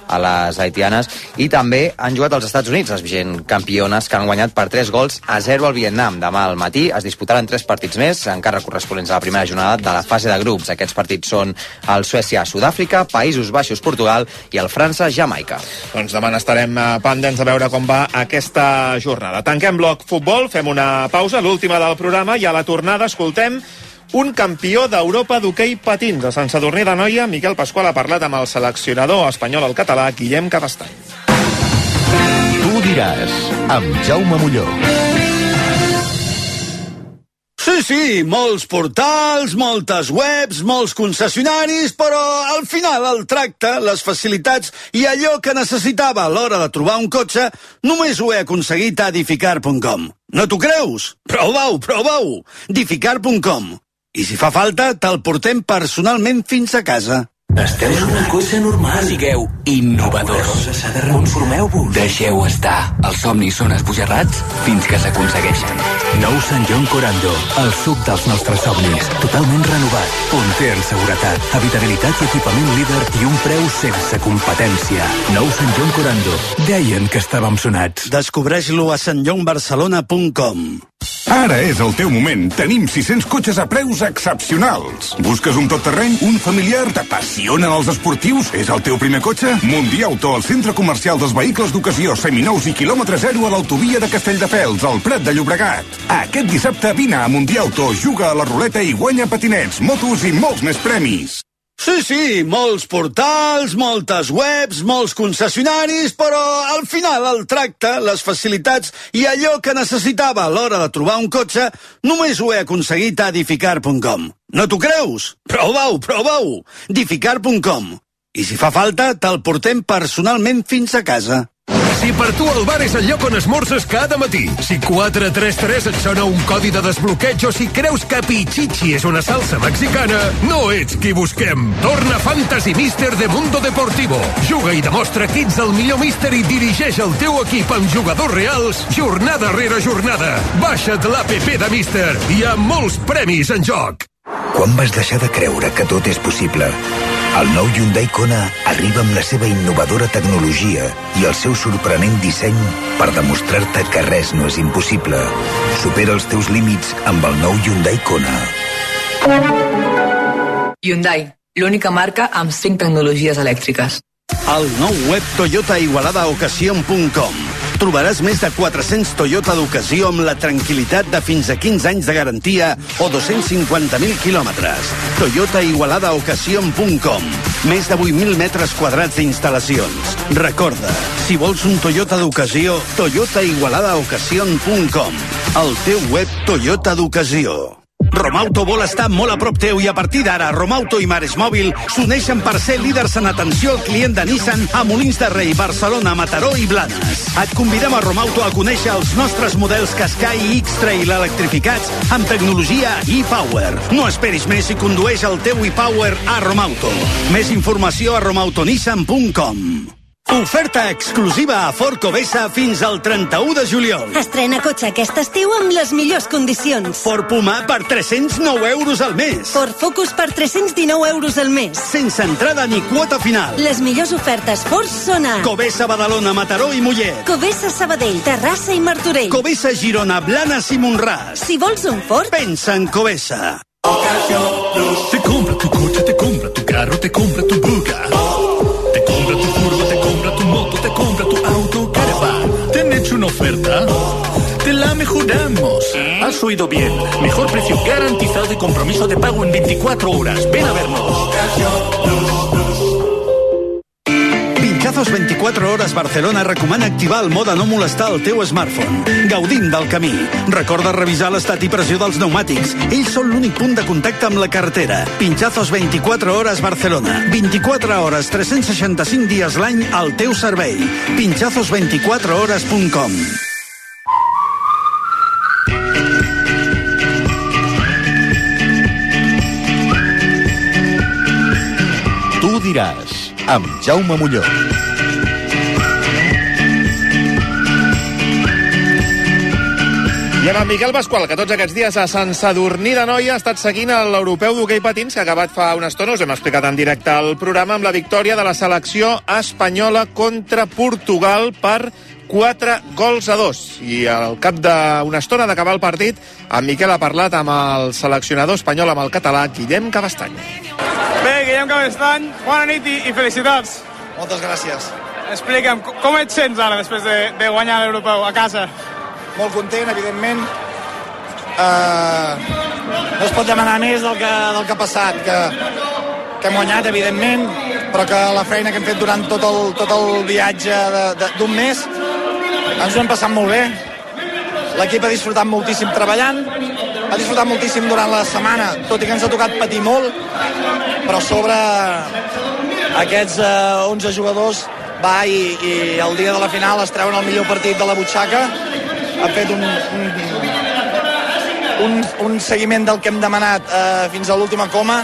a les haitianes, i també han jugat als Estats Units, les vigent campiones, que han guanyat per tres gols a zero al Vietnam. Demà al matí es disputaran tres partits més, encara corresponents a la primera jornada de la fase de grups. Aquests partits són el Suècia-Sud-àfrica, Països Baixos-Portugal i el França-Jamaica. Doncs demà estarem pendents a veure com va aquesta jornada. Tanquem bloc futbol, fem una pausa, l'última del programa, i a la tornada escoltem un campió d'Europa d'hoquei patins. A Sant Sadurní d'Anoia, Miquel Pasqual ha parlat amb el seleccionador espanyol al català, Guillem Cabestany. Tu diràs, amb Jaume Molló. Sí, sí, molts portals, moltes webs, molts concessionaris, però al final el tracte, les facilitats i allò que necessitava a l'hora de trobar un cotxe només ho he aconseguit a Dificar punt com. No t'ho creus? Prova-ho, prova-ho! Dificar punt com. I si fa falta, te'l portem personalment fins a casa. Esteu en una cotxe normal. Sigueu innovadors. Conformeu-vos. Deixeu estar. Els somnis són esbojarrats fins que s'aconsegueixen. Nou Sant John Corando. El suc dels nostres somnis. Totalment renovat. Punter en seguretat, habitabilitat i equipament líder i un preu sense competència. Nou Sant John Corando. Deien que estàvem sonats. Descobreix-lo a sant john barcelona punt com. Ara és el teu moment. Tenim sis-cents cotxes a preus excepcionals. Busques un tot-terreny, un familiar, t'apassionen els esportius? És el teu primer cotxe? Mundiauto, el centre comercial dels vehicles d'ocasió, seminous i quilòmetre zero a l'autovia de Castelldefels, al Prat de Llobregat. Aquest dissabte vine a Mundiauto, juga a la ruleta i guanya patinets, motos i molts més premis. Sí, sí, molts portals, moltes webs, molts concessionaris, però al final el tracte, les facilitats i allò que necessitava a l'hora de trobar un cotxe només ho he aconseguit a Dificar punt com. No t'ho creus? Prova-ho, prova-ho! Dificar punt com. I si fa falta, te'l portem personalment fins a casa. Si per tu el bar és el lloc on esmorzes cada matí, si quatre tres tres et sona un codi de desbloqueig o si creus que Pichichi és una salsa mexicana, no ets qui busquem. Torna Fantasy Mister de Mundo Deportivo. Juga i demostra que ets el millor míster i dirigeix el teu equip amb jugadors reals jornada rere jornada. Baixa't l'app de Mister. Hi ha molts premis en joc. Quan vas deixar de creure que tot és possible? El nou Hyundai Kona arriba amb la seva innovadora tecnologia i el seu sorprenent disseny per demostrar-te que res no és impossible. Supera els teus límits amb el nou Hyundai Kona. Hyundai, l'única marca amb cinc tecnologies elèctriques. Al nou web Toyota Igualada Ocasión punt com trobaràs més de quatre-cents Toyota d'ocasió amb la tranquil·litat de fins a quinze anys de garantia o dos-cents cinquanta mil quilòmetres. Toyota Igualada Ocasión punt com. Més de vuit mil metres quadrats d'instal·lacions. Recorda, si vols un Toyota d'ocasió, Toyota Igualada Ocasión punt com. El teu web Toyota d'ocasió. Romauto vol estar molt a prop teu i a partir d'ara Romauto i Mares Mòbil s'uneixen per ser líders en atenció al client de Nissan a Molins de Rei, Barcelona, Mataró i Blanes. Et convidem a Romauto a conèixer els nostres models Qashqai i X-Trail electrificats amb tecnologia e-Power. No esperis més i condueix el teu e-Power a Romauto. Més informació a romauto nissan punt com. Oferta exclusiva a Ford Covesa fins al trenta-u de juliol. Estrena cotxe aquest estiu amb les millors condicions. Ford Puma per tres-cents nou euros al mes. Ford Focus per tres-cents dinou euros al mes. Sense entrada ni quota final. Les millors ofertes Ford són a Covesa, Badalona, Mataró i Mollet. Covesa, Sabadell, Terrassa i Martorell. Covesa, Girona, Blanes i Montràs. Si vols un Ford, pensa en Covesa. Te compra tu coche, te compra tu carro, te compra tu buga. Te compra tu furgo, te compra tu moto, te compra tu auto, caravan. ¿Te han hecho una oferta? Te la mejoramos. Has oído bien. Mejor precio garantizado y compromiso de pago en veinticuatro horas. Ven a vernos. Pinchazos veinticuatro hores Barcelona recomana activar el mode no molestar el teu smartphone. Gaudim del camí. Recorda revisar l'estat i pressió dels pneumàtics. Ells són l'únic punt de contacte amb la carretera. Pinchazos veinticuatro hores Barcelona. vint-i-quatre hores, tres cents seixanta-cinc dies l'any al teu servei. pinchazos veinticuatro hores punt com. Tu diràs, amb Jaume Molló. I amb en Miquel Pasqual, que tots aquests dies a Sant Sadurní d'Anoia ha estat seguint l'europeu d'hoquei patins que ha acabat fa una estona, us hem explicat en directe al programa, amb la victòria de la selecció espanyola contra Portugal per quatre gols a dos. I al cap d'una estona d'acabar el partit, en Miquel ha parlat amb el seleccionador espanyol, amb el català, Guillem Cabestany. Bé, Guillem Cabestany, bona nit i, i felicitats. Moltes gràcies. Explica'm, com et sents ara després de, de guanyar l'europeu a casa? Molt content, evidentment. Uh, no es pot demanar més del que, del que ha passat, que, que hem guanyat, evidentment, però que la feina que hem fet durant tot el, tot el viatge d'un mes ens ho hem passat molt bé. L'equip ha disfrutat moltíssim treballant, ha disfrutat moltíssim durant la setmana, tot i que ens ha tocat patir molt, però sobre aquests uh, onze jugadors va i, i el dia de la final es treuen el millor partit de la butxaca. Ha fet un, un, un, un seguiment del que hem demanat uh, fins a l'última coma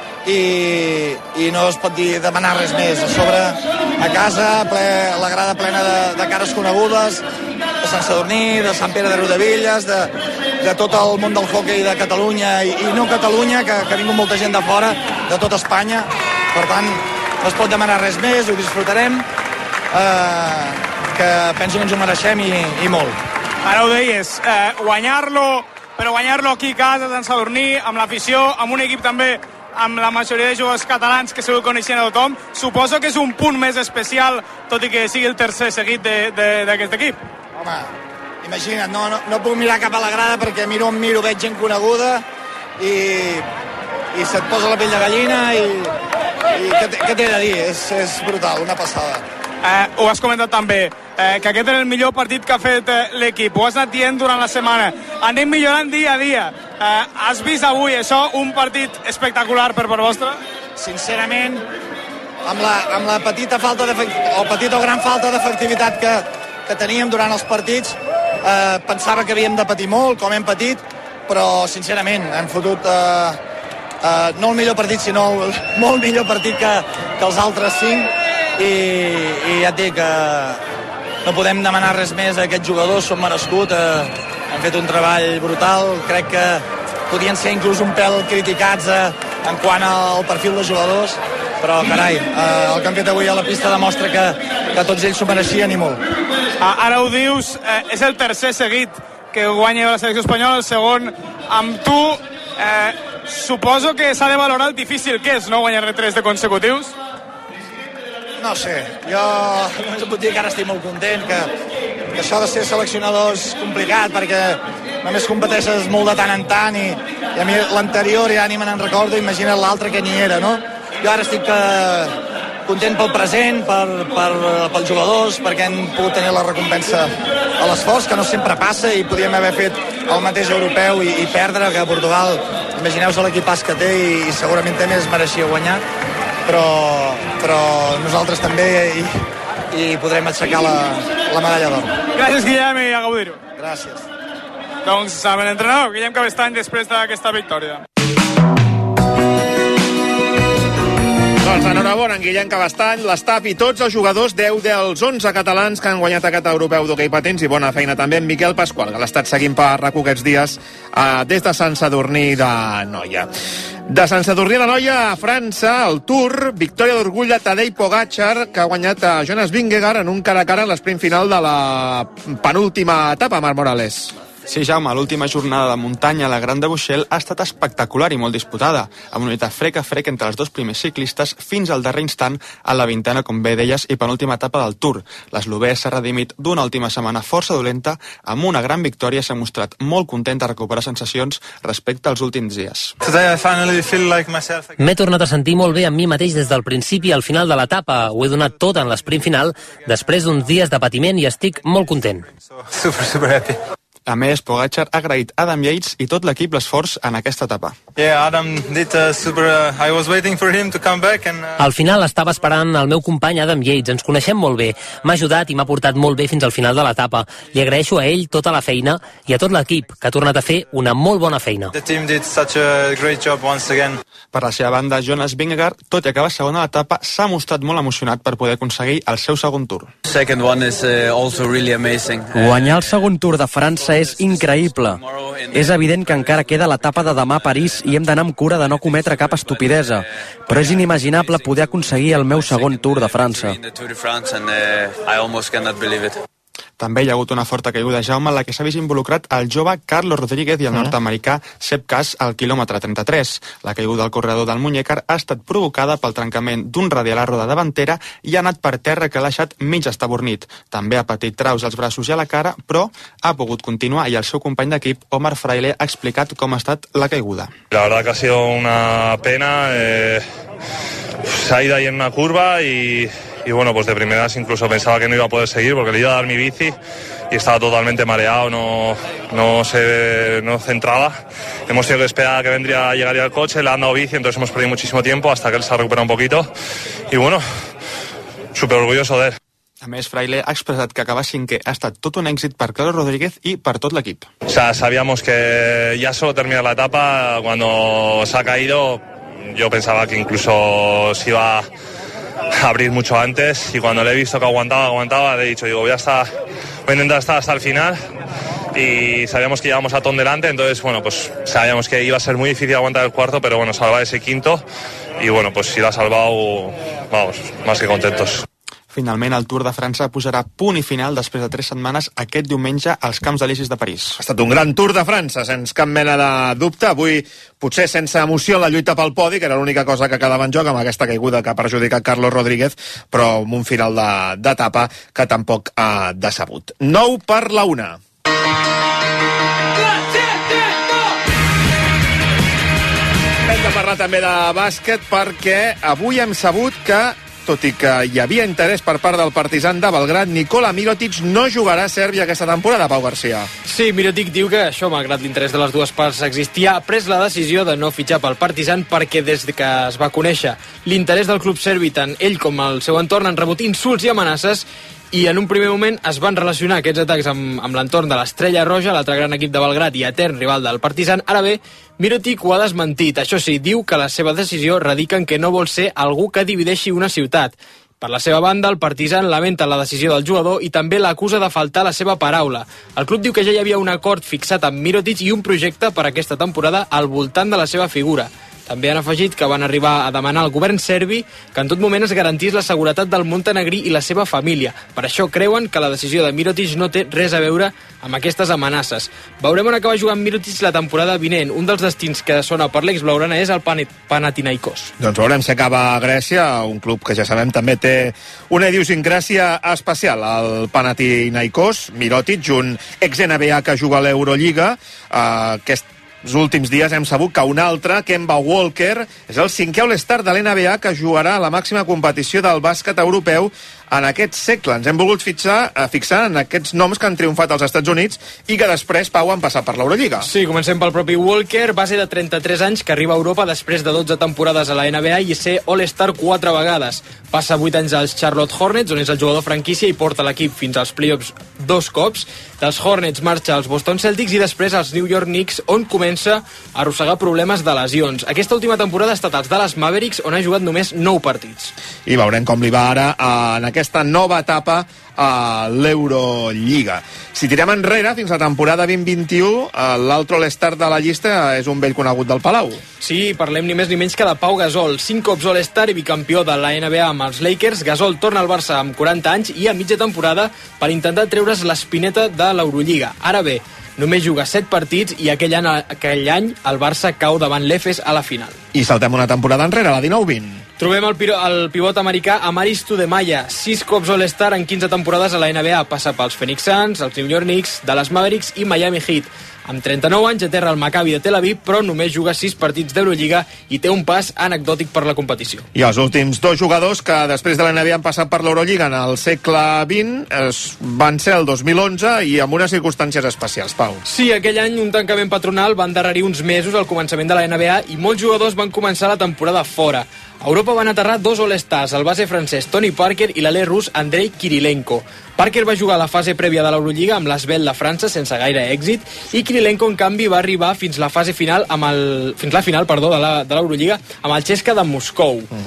i, i no es pot dir demanar res més. A sobre, a casa, ple, la grada plena de, de cares conegudes, de Sant Sadurní, de Sant Pere de Riudebitlles, de, de tot el món del hoquei de Catalunya i, i no Catalunya, que, que ha vingut molta gent de fora, de tota Espanya. Per tant, no es pot demanar res més, ho disfrutarem, eh, que penso que ens ho mereixem i, i molt. Ara ho deies, eh, guanyar-lo, però guanyar-lo aquí a casa, a Sant Sadurní, amb l'afició, amb un equip també amb la majoria de jugadors catalans que segur coneixen a tothom, suposo que és un punt més especial, tot i que sigui el tercer seguit d'aquest equip. Home, imagina't, no, no, no puc mirar cap a la grada perquè miro on miro, veig gent coneguda i, i se't posa la pell de gallina i, i què, què t'he de dir? És, és brutal, una passada. Eh, ho has comentat també, eh, que aquest era el millor partit que ha fet eh, l'equip, ho has anat dient durant la setmana, anem millorant dia a dia. Eh, has vist avui això, un partit espectacular per part vostra? Sincerament, amb la, amb la petita falta o petita o gran falta d'efectivitat que, que teníem durant els partits, eh, pensava que havíem de patir molt, com hem patit, però sincerament hem fotut eh, eh, no el millor partit, sinó el molt millor partit que, que els altres cinc, i, i ja et dic que no podem demanar res més a aquests jugadors, són merescut, eh, han fet un treball brutal, crec que podien ser inclús un pèl criticats eh, en quant al perfil de jugadors, però carai, eh, el que han fet avui a la pista demostra que, que tots ells s'ho mereixien i molt. Ah, ara ho dius, eh, és el tercer seguit que guanya la selecció espanyola, el segon amb tu, eh, suposo que s'ha de valorar el difícil que és, no, guanyar-ne tres de consecutius? No sé, jo només puc dir que ara estic molt content, que, que això de ser seleccionador és complicat perquè només competeixes molt de tant en tant i, i a mi l'anterior ja ni me n'en recordo, imagina't l'altre que ni era, no? Jo ara estic eh, content pel present, per, per, pels jugadors, perquè hem pogut tenir la recompensa a l'esforç, que no sempre passa i podríem haver fet el mateix europeu i, i perdre, que a Portugal, imagineu-vos l'equipàs que té i, i segurament també es mereixia guanyar. Però, però nosaltres també i, i podrem aixecar la, la medalla d'or. Gràcies, Guillem, i a gaudir-ho. Gràcies. Doncs amb l'entrenador, Guillem Cabestany, després d'aquesta victòria. Doncs enhorabona en Guillem Cabestany, l'estaf i tots els jugadors, deu dels onze catalans que han guanyat aquest europeu d'hoquei patins, i bona feina també en Miquel Pasqual, que l'ha estat seguint per RAC u aquests dies eh, des de Sant Sadurní d'Anoia. De Sant Sadurní d'Anoia a França, el Tour, victòria d'orgull de Tadej Pogačar, que ha guanyat a Jonas Vingegaard en un cara a cara en l'esprint final de la penúltima etapa, Marc Morales. Sí, Jaume, l'última jornada de muntanya a la Gran de Buixel ha estat espectacular i molt disputada, amb una lluita frec a frec entre els dos primers ciclistes fins al darrer instant a la vintena, com bé deies, i penúltima etapa del Tour. L'eslovè s'ha redimit d'una última setmana força dolenta, amb una gran victòria s'ha mostrat molt content de recuperar sensacions respecte als últims dies. M'he tornat a sentir molt bé amb mi mateix des del principi al final de l'etapa. Ho he donat tot en l'esprint final, després d'uns dies de patiment, i estic molt content. Super, super happy. A més, Pogačar ha agraït a Adam Yates i tot l'equip l'esforç en aquesta etapa. Yeah, Adam did uh, super. Uh, I was waiting for him to come back and. Uh... Al final estava esperant el meu company Adam Yates. Ens coneixem molt bé. M'ha ajudat i m'ha portat molt bé fins al final de l'etapa. Li agraeixo a ell tota la feina i a tot l'equip, que ha tornat a fer una molt bona feina. The team did such a great job once again. Per la seva banda, Jonas Vingegaard, tot i acabar segon a l'etapa, s'ha mostrat molt emocionat per poder aconseguir el seu segon Tour. Second one is uh, also really amazing. Guanyar el segon Tour de França és increïble. És evident que encara queda l'etapa de demà a París i hem d'anar amb cura de no cometre cap estupidesa, però és inimaginable poder aconseguir el meu segon Tour de França. També hi ha hagut una forta caiguda, Jaume, en la que s'ha vist involucrat el jove Carlos Rodríguez i el nord-americà Sepp Kuss al quilòmetre trenta-tres. La caiguda del corredor del Muñécar ha estat provocada pel trencament d'un radi a la roda davantera i ha anat per terra que l'ha deixat mig estabornit. També ha patit traus als braços i a la cara, però ha pogut continuar i el seu company d'equip, Omar Fraile, ha explicat com ha estat la caiguda. La verdad que ha sido una pena. Eh, se ha ido ahí en una curva y... Y bueno, pues de primeras incluso pensaba que no iba a poder seguir porque le iba a dar mi bici y estaba totalmente mareado, no, no se no centraba. Hemos tenido que esperar a que vendría, llegaría el coche, le han dado bici, entonces hemos perdido muchísimo tiempo hasta que él se ha recuperado un poquito. Y bueno, súper orgulloso de él. A més, Fraile ha expressat que acabar cinquè ha estat tot un èxit per Carlos Rodríguez i per tot l'equip. O sea, sabíamos que ya solo terminar la etapa, cuando se ha caído, yo pensaba que incluso se iba abrir mucho antes y cuando le he visto que aguantaba, aguantaba, le he dicho, digo, voy a, estar, voy a intentar estar hasta el final y sabíamos que llevamos a Tom delante, entonces, bueno, pues sabíamos que iba a ser muy difícil aguantar el cuarto, pero bueno, salvar ese quinto y bueno, pues si lo ha salvado, vamos, más que contentos. Finalment, el Tour de França posarà punt i final després de tres setmanes aquest diumenge als Camps Elisis de París. Ha estat un gran Tour de França, sense cap mena de dubte. Avui, potser sense emoció, la lluita pel podi, que era l'única cosa que quedava en joc amb aquesta caiguda que ha perjudicat Carlos Rodríguez, però amb un final d'etapa que tampoc ha decebut. nou per la una. Hem de parlar també de bàsquet perquè avui hem sabut que tot i que hi havia interès per part del Partizan de Belgrad, Nikola Mirotic no jugarà a Sèrbia aquesta temporada, Pau Garcia. Sí, Mirotic diu que això, malgrat l'interès de les dues parts existia, ha pres la decisió de no fitxar pel Partizan perquè des que es va conèixer l'interès del club serbi, tant ell com el seu entorn han rebut insults i amenaces i en un primer moment es van relacionar aquests atacs amb, amb l'entorn de l'Estrella Roja, l'altre gran equip de Belgrad i etern rival del Partizan. Ara bé, Mirotic ho ha desmentit. Això sí, diu que la seva decisió radica en que no vol ser algú que divideixi una ciutat. Per la seva banda, el Partizan lamenta la decisió del jugador i també l'acusa de faltar la seva paraula. El club diu que ja hi havia un acord fixat amb Mirotic i un projecte per aquesta temporada al voltant de la seva figura. També han afegit que van arribar a demanar al govern serbi que en tot moment es garantís la seguretat del montenegrí i la seva família. Per això creuen que la decisió de Mirotic no té res a veure amb aquestes amenaces. Veurem on acaba jugant Mirotic la temporada vinent. Un dels destins que sona per l'ex-blaugrana és el Panathinaikos. Doncs veurem si acaba a Grècia, un club que ja sabem també té una idiosincràsia especial. El Panathinaikos, Mirotic, un ex-N B A que juga a l'Eurolliga, eh, aquest els últims dies hem sabut que un altre, Kemba Walker, és el cinquè All-Star de l'N B A que jugarà a la màxima competició del bàsquet europeu en aquest segle. Ens hem volgut fixar, fixar en aquests noms que han triomfat als Estats Units i que després, Pau, han passat per l'Eurolliga. Sí, comencem pel propi Walker, base de trenta-tres anys que arriba a Europa després de dotze temporades a la N B A i ser All-Star quatre vegades. Passa vuit anys als Charlotte Hornets, on és el jugador franquícia i porta l'equip fins als playoffs dos cops. Dels Hornets marxa als Boston Celtics i després als New York Knicks, on comença a arrossegar problemes de lesions. Aquesta última temporada ha estat als Dallas Mavericks, on ha jugat només nou partits. I veurem com li va ara en aquesta nova etapa a l'Eurolliga. Si tirem enrere, fins a la temporada vint vint-i-u, l'altre All-Star de la llista és un vell conegut del Palau. Sí, parlem ni més ni menys que de Pau Gasol, cinc cops All-Star i bicampió de la N B A amb els Lakers. Gasol torna al Barça amb quaranta anys i a mitja temporada per intentar treure's l'espineta de l'Eurolliga. Ara bé, només juga set partits i aquell any, aquell any el Barça cau davant l'Efes a la final. I saltem una temporada enrere, la dinou vint. Trobem el, el pivot americà Amari Stoudemire, sis cops All-Star en quinze temporades a la N B A. Passa pels Phoenix Suns, els New York Knicks, Dallas Mavericks i Miami Heat. Amb trenta-nou anys aterra el Maccabi de Tel Aviv, però només juga sis partits d'Eurolliga i té un pas anecdòtic per la competició. I els últims dos jugadors que després de la N B A han passat per l'Eurolliga en el segle vint es van ser el dos mil onze i amb unes circumstàncies especials, Pau. Sí, aquell any un tancament patronal va endarrerir uns mesos al començament de la N B A i molts jugadors van començar la temporada fora. A Europa van aterrar dos All-Stars, el base francès Tony Parker i l'alè rus Andrei Kirilenko. Parker va jugar a la fase prèvia de l'Eurolliga amb l'Asvel de França sense gaire èxit i Kirilenko, en canvi, va arribar fins la fase final amb el fins la final, perdó, de la de l'Eurolliga amb el Cesca de Moscou. Uh-huh.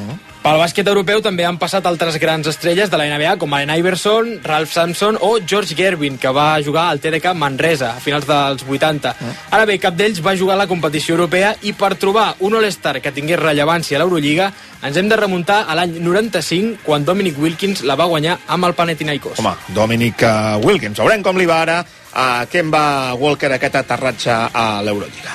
Pel bàsquet europeu també han passat altres grans estrelles de la N B A, com Allen Iverson, Ralph Sampson o George Gervin, que va jugar al T D K Manresa a finals dels vuitanta. Ara bé, cap d'ells va jugar a la competició europea i per trobar un All-Star que tingués rellevància a l'Eurolliga ens hem de remuntar a l'any noranta-cinc, quan Dominic Wilkins la va guanyar amb el Panathinaikos. Home, Dominic uh, Wilkins. Veurem com li va ara a Kemba Walker aquest aterratge a l'Eurolliga.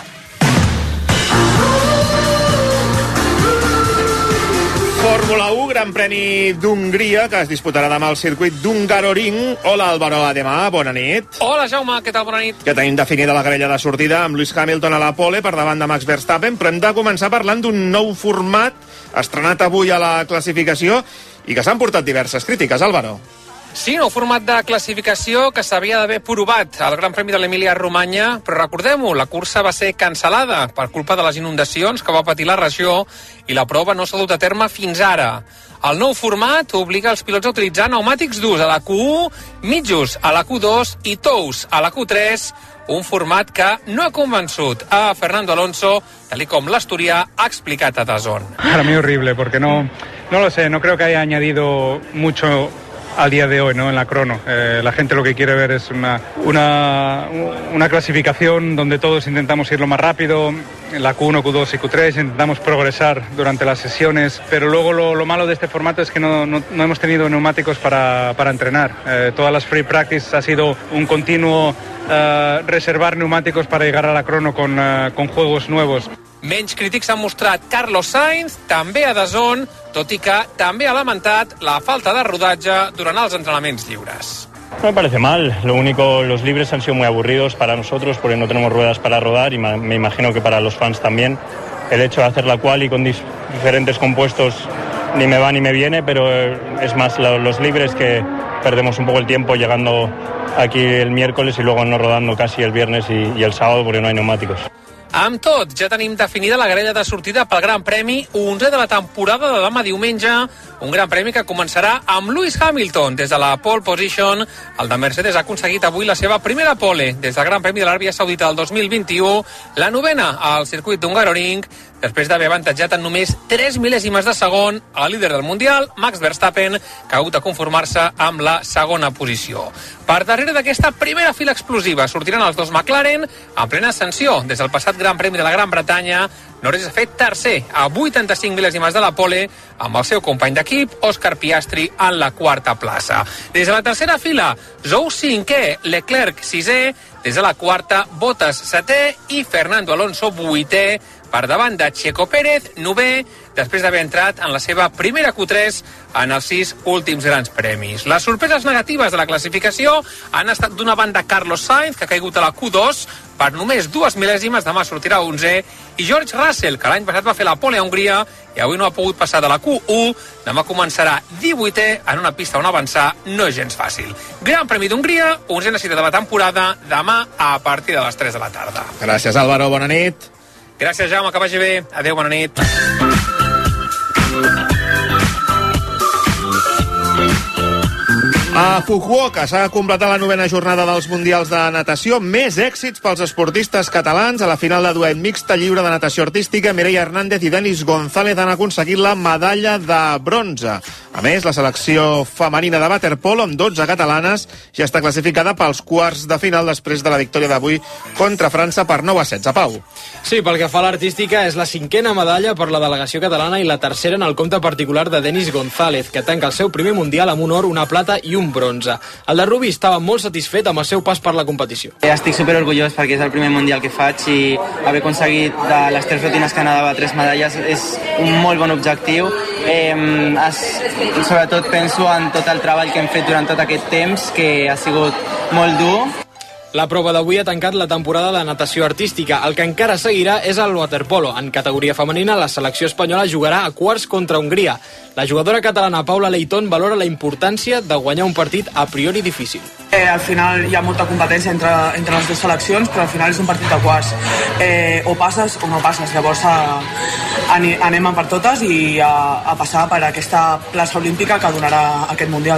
Fórmula u, Gran Premi d'Hongria, que es disputarà demà al circuit d'Hungaroring. Hola, Álvaro Ademà, bona nit. Hola, Jaume, què tal? Bona nit. Ja tenim definida la grella de sortida amb Lewis Hamilton a la pole per davant de Max Verstappen, però hem de començar parlant d'un nou format estrenat avui a la classificació i que s'han portat diverses crítiques, Álvaro. Sí, nou format de classificació que s'havia d'haver provat al Gran Premi de l'Emília-Romanya, però recordem-ho, la cursa va ser cancel·lada per culpa de les inundacions que va patir la regió i la prova no s'ha dut a terme fins ara. El nou format obliga els pilots a utilitzar pneumàtics durs a la Q u, mitjos a la Q dos i tous a la Q tres, un format que no ha convençut a Fernando Alonso, tal com l'asturià ha explicat a D A Z N. Para mí horrible, porque no, no lo sé, no creo que haya añadido mucho al día de hoy, ¿no? En la crono. Eh, la gente lo que quiere ver es una, una, una clasificación donde todos intentamos ir lo más rápido, en la Q uno, Q dos y Q tres, intentamos progresar durante las sesiones, pero luego lo, lo malo de este formato es que no, no, no hemos tenido neumáticos para, para entrenar. Eh, todas las free practice ha sido un continuo uh, reservar neumáticos para llegar a la crono con, uh, con juegos nuevos. Menys crítics han mostrat Carlos Sainz, també a D A Z N, tot i que també ha lamentat la falta de rodatge durant els entrenaments lliures. No me parece mal, lo único, los libres han sido muy aburridos para nosotros porque no tenemos ruedas para rodar y me imagino que para los fans también. El hecho de hacer la quali con diferentes compuestos ni me va ni me viene, pero es más los libres que perdemos un poco el tiempo llegando aquí el miércoles y luego no rodando casi el viernes y, y el sábado porque no hay neumáticos. Amb tot, ja tenim definida la grella de sortida pel Gran Premi, onzè de la temporada de demà diumenge, un Gran Premi que començarà amb Lewis Hamilton des de la pole position. El de Mercedes ha aconseguit avui la seva primera pole des del Gran Premi de l'Aràbia Saudita del dos mil vint-i-u, la novena al circuit d'Hungaroring, després d'haver avantatjat en només tres mil·lèsimes de segon al líder del Mundial, Max Verstappen, que ha hagut de conformar-se amb la segona posició. Per darrere d'aquesta primera fila explosiva sortiran els dos McLaren en plena ascensió. Des del passat Gran Premi de la Gran Bretanya, Norris ha fet tercer a vuitanta-cinc mil·lèsimes de la pole amb el seu company d'equip, Òscar Piastri, en la quarta plaça. Des de la tercera fila, Zhou cinquè, Leclerc sisè, des de la quarta, Bottas setè i Fernando Alonso vuitè, per davant de Checo Pérez, novè, després d'haver entrat en la seva primera Q tres en els sis últims grans premis. Les sorpreses negatives de la classificació han estat d'una banda Carlos Sainz, que ha caigut a la Q dos per només dues mil·lèsimes, demà sortirà onzè, i George Russell, que l'any passat va fer la pole a Hongria i avui no ha pogut passar de la Q u, demà començarà divuitè en una pista on avançar no és gens fàcil. Gran Premi d'Hongria, onzena cita de la temporada, demà a partir de les tres de la tarda. Gràcies, Álvaro, bona nit. Gràcies, Jaume, que vagi bé. Adéu, bona nit. A Fukuoka s'ha completat la novena jornada dels Mundials de Natació. Més èxits pels esportistes catalans. A la final de duet mixta lliure de natació artística, Mireia Hernández i Denis González han aconseguit la medalla de bronze. A més, la selecció femenina de waterpolo, amb dotze catalanes, ja està classificada pels quarts de final després de la victòria d'avui contra França per nou a setze. Pau. Sí, pel que fa a l'artística, és la cinquena medalla per la delegació catalana i la tercera en el compte particular de Denis González, que tanca el seu primer Mundial amb un or, una plata i un bronze. El de Rubí estava molt satisfet amb el seu pas per la competició. Estic superorgullós perquè és el primer Mundial que faig i haver aconseguit de les tres rutines que anava tres medalles és un molt bon objectiu. Eh, es, sobretot penso en tot el treball que hem fet durant tot aquest temps, que ha sigut molt dur. La prova d'avui ha tancat la temporada de natació artística. El que encara seguirà és el waterpolo. En categoria femenina, la selecció espanyola jugarà a quarts contra Hongria. La jugadora catalana Paula Leitón valora la importància de guanyar un partit a priori difícil. Eh, al final hi ha molta competència entre, entre les dues seleccions, però al final és un partit de quarts. Eh, o passes o no passes. Llavors a, a, anem a per totes i a, a passar per aquesta plaça olímpica que donarà aquest Mundial.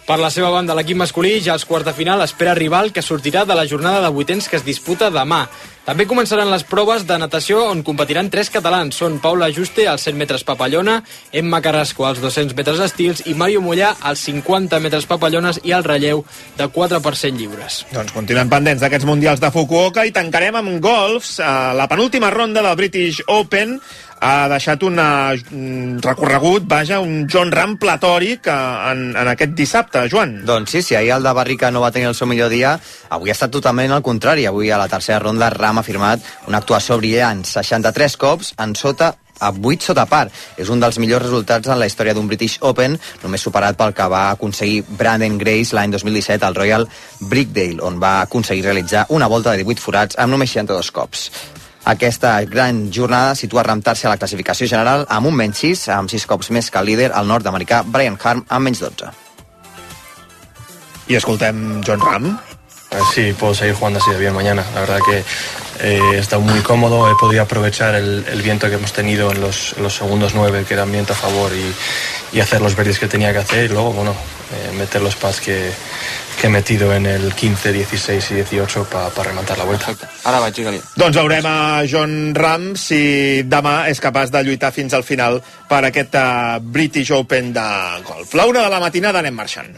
Per la seva banda, l'equip masculí ja als quarts de final espera rival que sortirà de la jornada de vuitens que es disputa demà. També començaran les proves de natació on competiran tres catalans. Són Paula Juste als cent metres papallona, Emma Carrasco als dos-cents metres estils i Mario Mollà als cinquanta metres papallones i al relleu de quatre per cent lliures. Doncs continuem pendents d'aquests mundials de Fukuoka i tancarem amb golfs. La penúltima ronda del British Open ha deixat un recorregut, vaja, un Jon Rahm platòric en, en aquest dissabte, Joan. Doncs sí, si ahir el de Barrica no va tenir el seu millor dia, avui ha estat totalment al contrari. Avui a la tercera ronda Rahm ha firmat una actuació brillant, seixanta-tres cops en sota a vuit sota par. És un dels millors resultats en la història d'un British Open, només superat pel que va aconseguir Brandon Grace l'any dos mil disset al Royal Birkdale, on va aconseguir realitzar una volta de divuit forats amb només seixanta-dos cops. Aquesta gran jornada situa Rahm-Tarsi a la classificació general amb un menys sis, amb sis cops més que el líder, el nord-americà Brian Harm, amb menys dotze. I escoltem Jon Rahm. Sí, puedo seguir jugando así de bien mañana. La verdad que eh, he estado muy cómodo, he podido aprovechar el, el viento que hemos tenido en los, en los segundos nueve, que eran viento a favor, y, y hacer los birdies que tenía que hacer, y luego, bueno, eh, meter los pads que, que he metido en el quince, dieciséis y dieciocho para pa rematar la vuelta. Ara vaig, digue-li. Doncs veurem a Jon Rahm si demà és capaç de lluitar fins al final per aquest uh, British Open de golf. La una de la matinada anem marxant.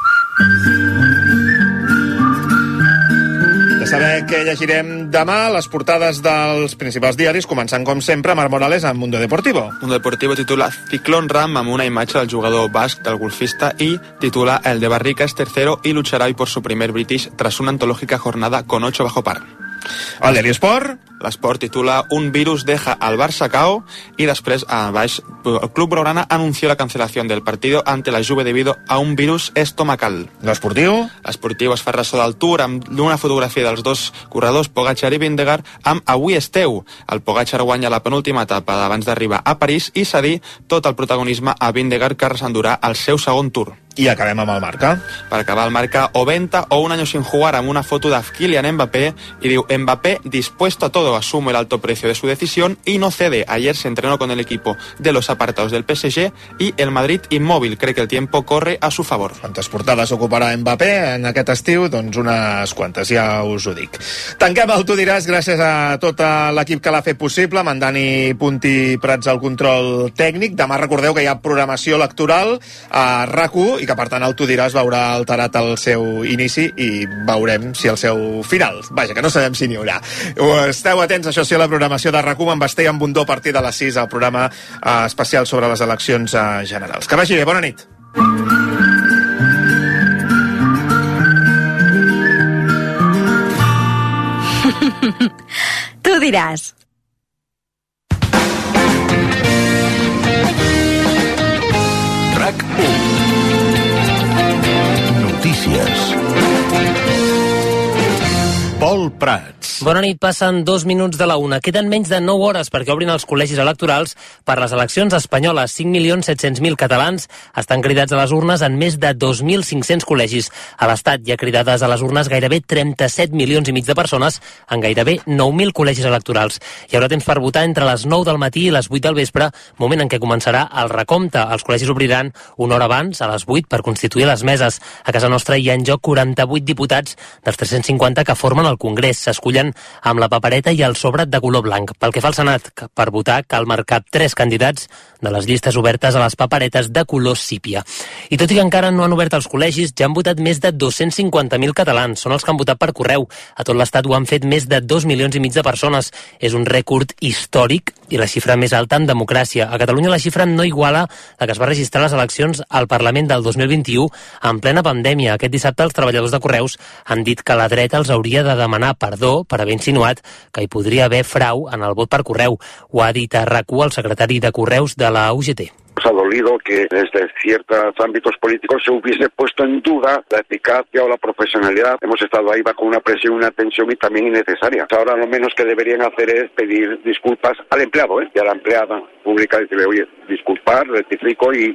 De saber què llegirem demà, les portades dels principals diaris, començant com sempre, Marc Morales amb Mundo Deportivo. Mundo Deportivo titula Ciclón Rahm amb una imatge del jugador basc del golfista y titula El de Barrica es tercero y luchará hoy por su primer British tras una antológica jornada con ocho bajo par. El Diari Esport. L'Esport titula Un virus deja al Barça cao y després a baix el club blaugrana anunció la cancelación del partido ante la Juve debido a un virus estomacal. L'Esportiu. L'Esportiu es fa ressò del Tour amb una fotografia dels dos corredors Pogačar i Vingegaard amb Avui esteu. El Pogačar guanya la penúltima etapa abans d'arribar a París i cedir tot el protagonisme a Vingegaard, que s'endurà el seu segon Tour. I acabem amb el Marca. Per acabar el Marca, o venta o un año sin jugar, amb una foto de Kylian Mbappé, y diu, Mbappé dispuesto a todo, asume el alto precio de su decisión y no cede. Ayer se entrenó con el equipo de los apartados del P S G y el Madrid inmóvil. Cree que el tiempo corre a su favor. Quantes portades ocuparà Mbappé en aquest estiu? Doncs unes quantes, ja us ho dic. Tanquem el Tu diràs gràcies a tot l'equip que l'ha fet possible, amb en Dani Punti Prats al control tècnic. Demà recordeu que hi ha programació electoral a RAC u i que per tant el Tu diràs veurà alterat el seu inici i veurem si el seu final. Vaja, que no sabem si n'hi haurà. Esteu atents, això sí, a la programació de RAC u amb Basté i amb Bundó a partir de les sis, al programa eh, especial sobre les eleccions eh, generals. Que vagi bé, bona nit. Tu diràs. RAC u. Notícies. Pol Prats. Bona nit, passen dos minuts de la una. Queden menys de nou hores perquè obrin els col·legis electorals per les eleccions espanyoles. cinc milions set-cents mil catalans estan cridats a les urnes en més de dos mil cinc-cents col·legis. A l'Estat hi ha cridades a les urnes gairebé trenta-set milions i mig de persones en gairebé nou mil col·legis electorals. Hi haurà temps per votar entre les nou del matí i les vuit del vespre, moment en què començarà el recompte. Els col·legis obriran una hora abans, a les vuit, per constituir les meses. A casa nostra hi ha en joc quaranta-vuit diputats dels tres-cents cinquanta que formen el Congrés. S'escullen amb la papereta i el sobret de color blanc. Pel que fa al Senat, per votar cal marcar tres candidats de les llistes obertes a les paperetes de color sípia. I tot i que encara no han obert els col·legis, ja han votat més de dos-cents cinquanta mil catalans. Són els que han votat per correu. A tot l'Estat ho han fet més de dos milions i mig de persones. És un rècord històric i la xifra més alta en democràcia. A Catalunya la xifra no iguala la que es va registrar a les eleccions al Parlament del dos mil vint-i-u en plena pandèmia. Aquest dissabte els treballadors de Correus han dit que la dreta els hauria de demanar perdó per haver insinuat que hi podria haver frau en el vot per correu. Ho ha dit a RAC u el secretari de Correus de la U G T. Nos ha dolido que desde ciertos ámbitos políticos se hubiese puesto en duda la eficacia o la profesionalidad. Hemos estado ahí bajo una presión, una tensión y también innecesaria. Ahora lo menos que deberían hacer es pedir disculpas al empleado, ¿eh? y a la empleada pública, decirle, oye, disculpar, rectifico y, y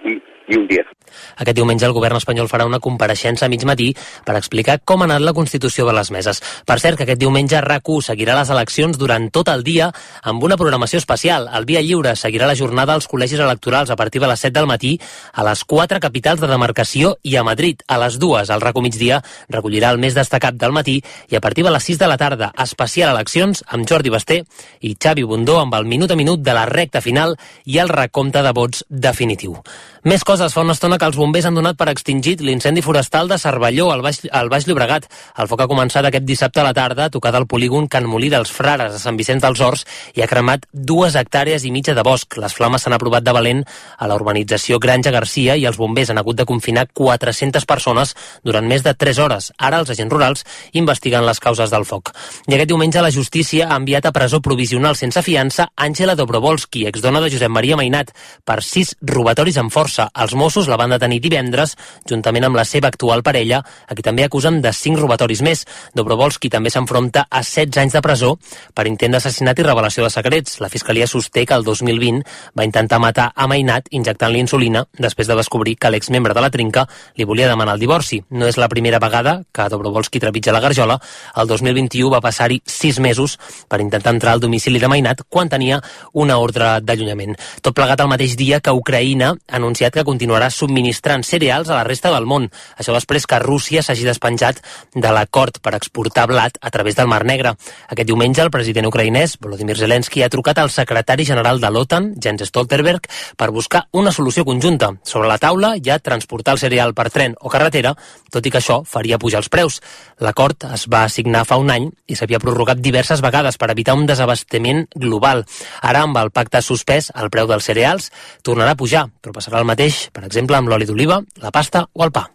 y un diez. Aquest diumenge el govern espanyol farà una compareixença a mig matí per explicar com ha anat la constitució de les meses. Per cert, que aquest diumenge RAC1 seguirà les eleccions durant tot el dia amb una programació especial. El Via Lliure seguirà la jornada als col·legis electorals a partir de les set del matí a les quatre capitals de demarcació i a Madrid. A les dues, el RAC1 migdia recollirà el més destacat del matí i a partir de les sis de la tarda, especial eleccions amb Jordi Basté i Xavi Bundó amb el minut a minut de la recta final i el recompte de vots definitiu. Més coses. Fa una estona que els bombers han donat per extingit l'incendi forestal de Cervelló, al Baix, al Baix Llobregat. El foc ha començat aquest dissabte a la tarda, tocat al polígon Can Molí dels Frares, a Sant Vicenç dels Horts, i ha cremat dues hectàrees i mitja de bosc. Les flames s'han aprovat de valent a la urbanització Granja Garcia i els bombers han hagut de confinar quatre-centes persones durant més de tres hores. Ara els agents rurals investiguen les causes del foc. I aquest diumenge la justícia ha enviat a presó provisional sense fiança Àngela Dobrovolski, exdona de Josep Maria Mainat, per sis robatoris amb força. Els Mossos la van detenir divendres, juntament amb la seva actual parella, a qui també acusen de cinc robatoris més. Dobrovolski també s'enfronta a setze anys de presó per intent d'assassinat i revelació de secrets. La Fiscalia sosté que el dos mil vint va intentar matar a Mainat injectant-li insulina després de descobrir que l'exmembre de la Trinca li volia demanar el divorci. No és la primera vegada que Dobrovolski trepitja la garjola. El dos mil vint-i-u va passar-hi sis mesos per intentar entrar al domicili de Mainat quan tenia una ordre d'allunyament. Tot plegat el mateix dia que Ucraïna ha anunciat que continuarà subministrant cereals a la resta del món. Això després que Rússia s'hagi despenjat de l'acord per exportar blat a través del Mar Negre. Aquest diumenge el president ucraïnès, Volodymyr Zelensky, ha trucat al secretari general de l'OTAN, Jens Stoltenberg, per buscar una solució conjunta. Sobre la taula hi ha transportar el cereal per tren o carretera, tot i que això faria pujar els preus. L'acord es va signar fa un any i s'havia prorrogat diverses vegades per evitar un desabastiment global. Ara, amb el pacte suspès, el preu dels cereals tornarà a pujar, però passarà el mateix, per exemple, amb l'oli d'oliva, la pasta o el pa.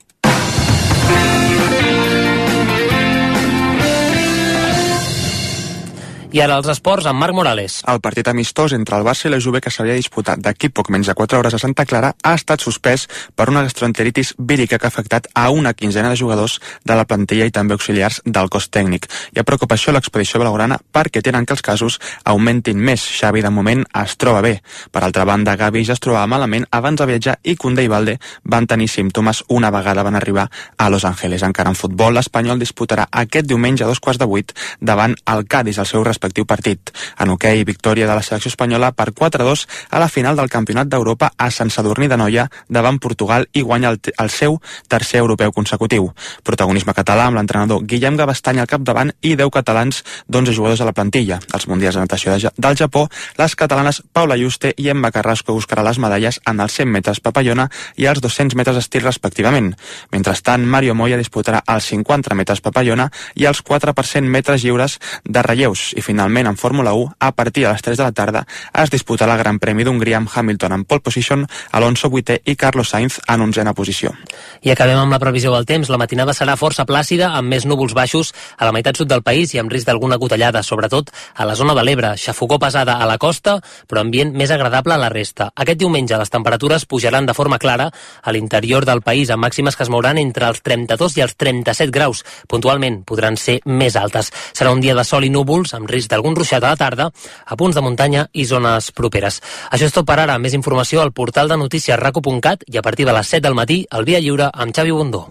I ara els esports amb Marc Morales. El partit amistós entre el Barça i la Juve que s'havia disputat d'aquí poc menys de quatre hores a Santa Clara ha estat suspès per una gastroenteritis vírica que ha afectat a una quinzena de jugadors de la plantilla i també auxiliars del cos tècnic. Hi ha preocupació a l'expedició blaugrana perquè tenen que els casos augmentin més. Xavi de moment es troba bé. Per altra banda, Gavi ja es trobava malament abans de viatjar i Koundé i Balde van tenir símptomes una vegada van arribar a Los Angeles. Encara en futbol, l'Espanyol disputarà aquest diumenge a dos quarts de vuit davant el Cádiz, el seu respectiu respectiu partit. En hoquei, victòria de la selecció espanyola per quatre a dos a la final del Campionat d'Europa a Sant Sadurní d'Anoia davant Portugal i guanya el, el seu tercer europeu consecutiu. Protagonisme català amb l'entrenador Guillem Gavestany al capdavant i deu catalans d'onze jugadors a la plantilla. Als Mundials de Natació de, del Japó, les catalanes Paula Yuste i Emma Carrasco buscarà les medalles en els cent metres papallona i els dos-cents metres estil respectivament. Mentrestant, Mario Moya disputarà els cinquanta metres papallona i els quatre per cent metres lliures de relleus. I finalment, en Fórmula u, a partir de les tres de la tarda, es disputarà el Gran Premi d'Hongria amb Hamilton en pole position, Alonso vuitè i Carlos Sainz en onzena posició. I acabem amb la previsió del temps. La matinada serà força plàcida, amb més núvols baixos a la meitat sud del país i amb risc d'alguna gotellada, sobretot a la zona de l'Ebre. Xafogor pesada a la costa, però ambient més agradable a la resta. Aquest diumenge les temperatures pujaran de forma clara a l'interior del país, amb màximes que es mouran entre els trenta-dos i els trenta-set graus. Puntualment podran ser més altes. Serà un dia de sol i núvols, amb risc d'algun ruixat a la tarda, a punts de muntanya i zones properes. Això és tot per ara. Més informació al portal de notícies raco punt cat i a partir de les set del matí al Via Lliure amb Xavi Bundó.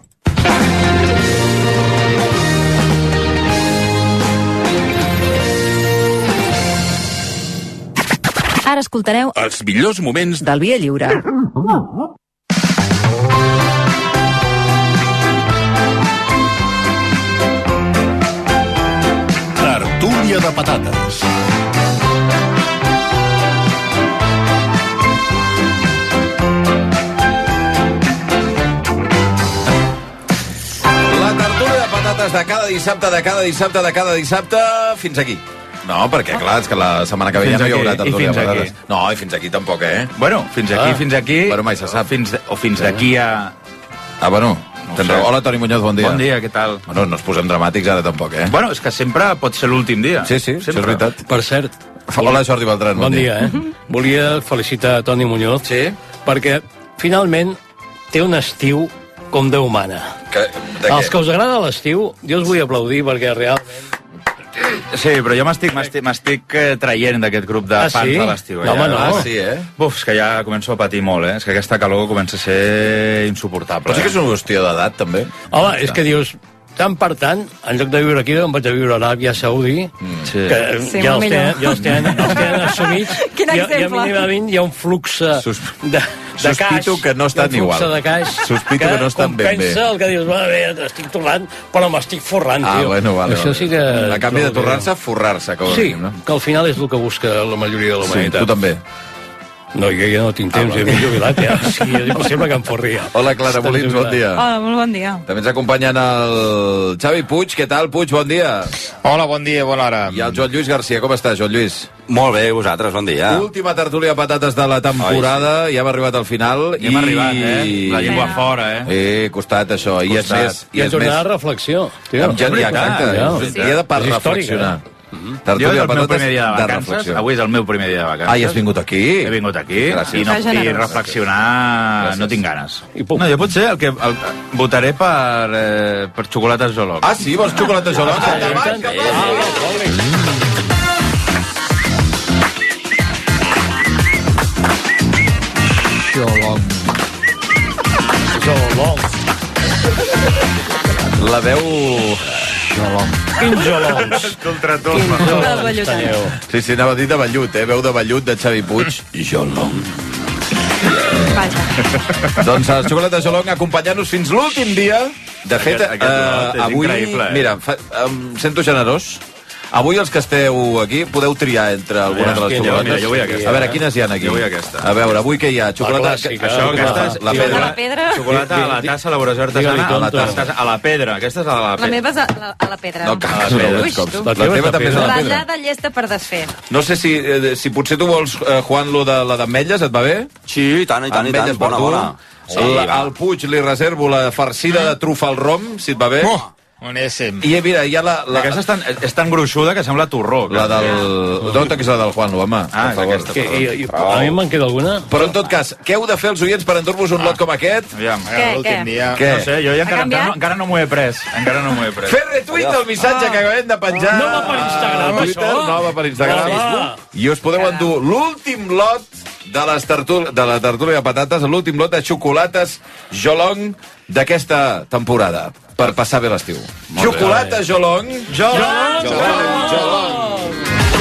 Ara escoltareu els millors moments del Via Lliure. Tertúlia de patates. La tertúlia de patates de cada dissabte, de cada dissabte, de cada dissabte, fins aquí. No, perquè, clar, és que la setmana que ve ja no hi haurà tertúlia de patates. No, i fins aquí tampoc, eh? Bueno, fins aquí, ah. fins aquí... Bueno, mai se sap. Fins de, o fins d'aquí a... Ah, bueno... No Tens raó. Hola, Toni Muñoz, bon dia. Bon dia, què tal? Bueno, no ens posem dramàtics ara tampoc, eh? Bueno, és que sempre pot ser l'últim dia. Sí, sí, això és veritat. Per cert... Hola, Jordi Beltrán. Bon, bon dia, dia, eh? Volia felicitar Toni Muñoz. Sí? Perquè, finalment, té un estiu com Déu mana. Que, Els que us agrada l'estiu, jo us vull aplaudir perquè realment... Sí, però jo m'estic m'estic, m'estic eh, traient d'aquest grup de Ah, fans sí? de l'estiu. No, home, no. Ah, sí, eh? Uf, és que ja començo a patir molt, eh? És que aquesta calor comença a ser insuportable. Però sí que és una qüestió d'edat, també. Home, és que dius, tant per tant, en lloc de viure aquí, em vaig a viure a Aràbia Saudí, mm. Sí. que Sí, ja, molt els tenen, ja els tenen, els tenen assumits. Quin i, I exemple. mínimament hi ha un flux de, Sus- de Sospito caix, que no estan hi ha un flux igual. de caix, Sospito que no estan ben bé. compensa el que dius, va bé, estic torrant, però m'estic forrant, Ah, tio. bueno, vale. Això vale. sí que... A canvi de trobo que- torrar-se, forrar-se, com a Sí, mínim, no? que al final és el que busca la majoria de la Sí, humanitat. tu també. No, jo ja no tinc temps, Ah, ja m'he jubilat, ja. Sí, és impossible que em forria. Hola, Clara Està Molins, bon jubilat. dia. Hola, molt bon dia. També ens acompanyen el Xavi Puig. Què tal, Puig? Bon dia. Hola, bon dia, bona hora. I el Joan Lluís Garcia. Com estàs, Joan Lluís? Molt bé, vosaltres, bon dia. Última tertúlia de patates de la temporada. Ja hem arribat al final. Ja hem arribat, eh? La llengua fora, eh? Eh, costat, això. I és Costat. més... I és una reflexió. Tio. Amb gent, ja, exacte. Ja. Dia de per És històrica. reflexionar. Jo Tertúlia és de el meu patates primer dia de vacances. reflexió. Avui és el meu primer dia de vacances. Ah, i has vingut aquí? He vingut aquí Gràcies. i, no, Que generós. i reflexionar no tinc ganes. I puc. No, jo potser el que el, votaré per, eh, per xocolates Jolog. Ah, sí? Vols xocolata gelada? Endavant, que Xolong. Xolong. La veu... Xolong. Quins xolongs. Contra tot. Quins De xolongs vellutat. teniu. Sí, sí, anava a dir de vellut, eh? Veu de vellut de Xavi Puig. Jolong. Vaja. Doncs el xocolata Jolong acompanyant-nos fins l'últim dia. De fet, Aquest- aquest lot és eh, avui... increïble, eh? Mira, fa, em sento generós. Avui els que esteu aquí podeu triar entre alguna de les quina, xocolates. mira, jo vull aquesta. A veure, quines hi ha aquí? Jo vull aquesta. A veure, avui què hi ha? Xocolata... La clàssica. Això, aquesta és la Digue-li. pedra. La pedra. Xocolata a la tassa, elaboració artesana, Digue-li, a la, tonto. tassa, a la pedra. Aquesta és a la La pedra. meva és a la, a la pedra. No, A cal, la pedra. Uix, tu. La teva també és a la pedra. Ratllada llesta per desfer. No sé si, eh, si potser tu vols, eh, Juan, lo de la d'ametlles, et va bé? Sí, i tant, i tant, i tant, Ametlles per bona, tu. bona. Sí, La, va. al Puig li reservo la farcida de trufa al rom, si et va bé. Oh, boníssim. I eh, mira, hi ha la... la Aquesta és tan, és tan gruixuda que sembla torró. La del... D'on és la del Juan, home? Ah, per és favor. aquesta, Que, i, i, a mi me'n queda alguna? Però en tot cas, què heu de fer els oients per endur-vos un lot com aquest? Aviam. Què, L'últim què? dia... Què? No sé, jo ja Ha encara, canviat? encara, no, encara no m'ho he pres. Encara no m'ho he pres. Fer retweet del missatge que acabem de penjar. No va per Instagram, a Twitter, això. no va per Instagram. Home. I us podeu endur l'últim lot de, les tertul de la tertúlia de patates, l'últim lot de xocolates Jolong d'aquesta temporada, per passar bé l'estiu. Xocolata Jolong. Jolong! Jolong! Jolong!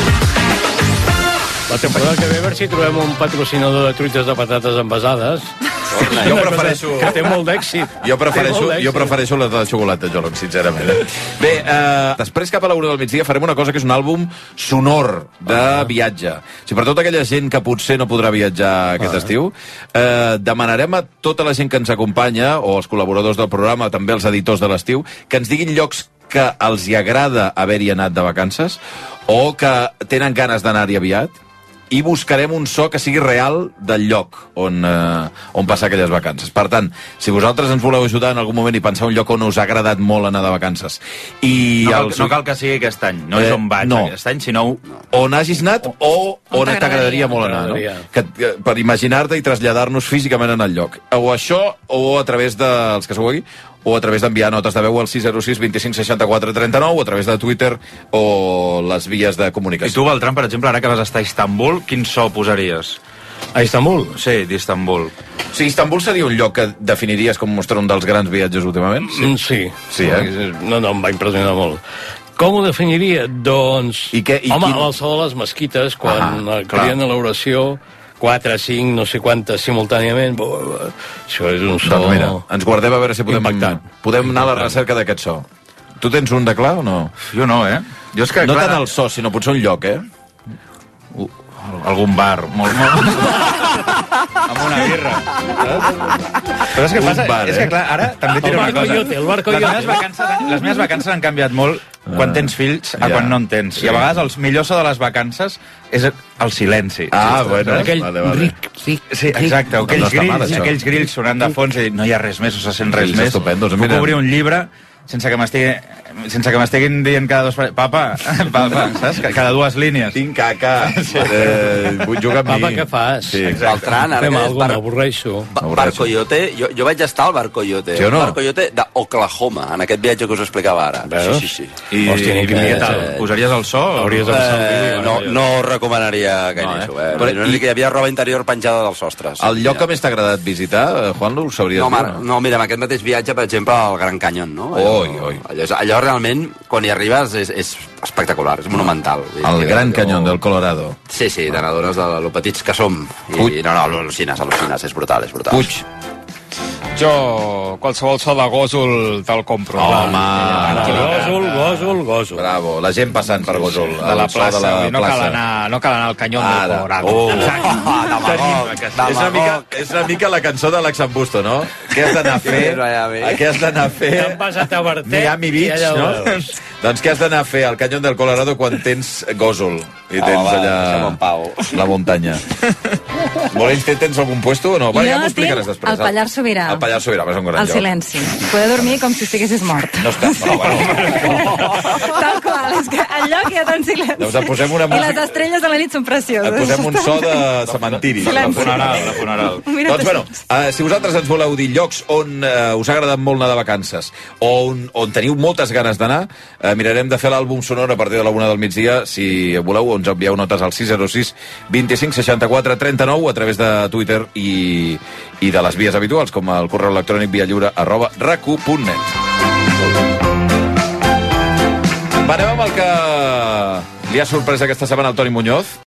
La temporada que ve, a veure si trobem un patrocinador de truites de patates envasades. Jo prefereixo... Que té molt d'èxit. Jo prefereixo, Té molt d'èxit. jo prefereixo les de xocolata, Jolong, sincerament. Eh? Bé, eh, després cap a la una del migdia farem una cosa que és un àlbum sonor de viatge. Si per tota aquella gent que potser no podrà viatjar aquest estiu, eh, demanarem a tota la gent que ens acompanya, o els col·laboradors del programa, també els editors de l'estiu, que ens diguin llocs que els hi agrada haver-hi anat de vacances o que tenen ganes d'anar-hi aviat, i buscarem un so que sigui real del lloc on, eh, on passar aquelles vacances. Per tant, si vosaltres ens voleu ajudar en algun moment i pensar un lloc on us ha agradat molt anar de vacances... I No cal, els- no cal que sigui aquest any. No Eh, és on vaig no. aquest any, sinó... on hagis anat o on t'agradaria. t'agradaria molt anar, no? T'agradaria. Que, que, per imaginar-te i traslladar-nos físicament en el lloc. O això, o a través dels que sou aquí, o a través d'enviar notes de veu al sis zero sis vint cinc seixanta quatre trenta nou, o a través de Twitter o les vies de I comunicació. tu, Beltran, per exemple, ara que vas estar a Istanbul, quin so posaries? A Istanbul? Sí, d'Istanbul. O sigui, Istanbul seria un lloc que definiries com mostrar un dels grans viatges últimament? Sí. Sí. Sí, eh? No, no, em va impressionar molt. Com ho definiria? Doncs... I què, i home, quin... al so de les mesquites, quan Ah, ah, crien a l'oració, quatre, cinc, no sé quantes simultàniament, bo, bo, això és un so... Doncs mira, ens guardem a veure si podem, Impactant. podem anar a la recerca d'aquest so. Tu tens un de clar o no? Jo no, eh? Jo és que, No clar, tant el so, sinó potser un lloc, eh? Uh, algun bar, molt, molt... amb una birra. Però és que Un passa, bar, és que eh? clar, ara també El diré bar una cosa. Coyote, el bar les, Coyote. meves vacances, les meves vacances han canviat molt quan tens fills a Ja. quan no en tens. I a vegades el millor so de les vacances és el silenci. Ah, bueno, Aquell vale, vale. ric, ric, Sí, exacte, No aquells, està mal, grills, això. aquells grills sonant de fons i no hi ha res més, no se sent res Grills més. estupendos, Puc mira. obrir un llibre sense que m'estigui sense que m'estiguin dient cada dos... Papa, papa, saps? Cada dues línies. Tinc caca. Eh, vull jugar amb Papa, mi. què fas? Sí. Beltran, ara Fem que és alguna bar... cosa, avorreixo. Ba- Barcoyote, jo, jo vaig estar al Barcoyote. Sí o no? Barcoyote d'Oklahoma, en aquest viatge que us explicava ara. Veus? Sí, sí, sí. I, Hòstia, ni i que què eh, tal? Posaries el so? Hauries de passar el Eh, vídeo. no, no recomanaria que No, no, eh? això, eh? Però Però, no, i- i... que hi havia roba interior penjada dels sostres. El lloc que més t'ha agradat visitar, eh, Juanlu, ho sabries No, dir, mar, no, mira, en aquest mateix viatge, per exemple, al Gran Canyon, no? Oi, oi. Allò, és- allò realment, quan hi arribes, és, és espectacular, és monumental. El Gran Canyón del Colorado. Sí, sí, te n'adones de lo petits que som. I, no, no, al·lucines, al·lucines, és brutal, és brutal. Puig. Jo, qualsevol so de gòsol te'l compro. Home, Gòsol, gòsol, gòsol. bravo. La gent passant per Gòsol. De la el so plaça, de la vull dir, no, cal plaça. anar, no cal anar al canyón del Ara. Colorado. Oh. Demagog, És una, mica, és una mica la cançó de l'Axambusto, no? Què has d'anar a fer? Miami. Què has d'anar a fer? T'han passat a Bertet. Miami Beach, i allà no? ho veus. Doncs què has d'anar a fer al Canyón del Colorado quan tens Gòsol? I tens Home, va, allà deixa'm en pau. la muntanya. Molins, tens algun puesto o no? Va, ja Jo m'ho explicaràs tinc després. el Pallars Sobirà. El Pallars Sobirà, és un gran El lloc. silenci. Poder dormir com si estiguessis mort. No està, però bueno. Tal qual, és que el lloc hi ha tant silenci. Doncs et posem una I les música... estrelles de la nit són precioses. Et posem un so de cementiri. Silenci. De funeral, de funeral. Mira, Doncs, bueno, uh, si vosaltres ens voleu dir llocs on uh, us ha agradat molt anar de vacances o on, on teniu moltes ganes d'anar, uh, mirarem de fer l'àlbum sonor a partir de la una del migdia. Si voleu, ens envieu notes al sis zero sis vint cinc seixanta quatre trenta nou a través de Twitter i, i de les vies habituals, com el correu electrònic viallure arroba racu punt net. Va, anem amb el que li ha sorprès aquesta setmana al Toni Muñoz.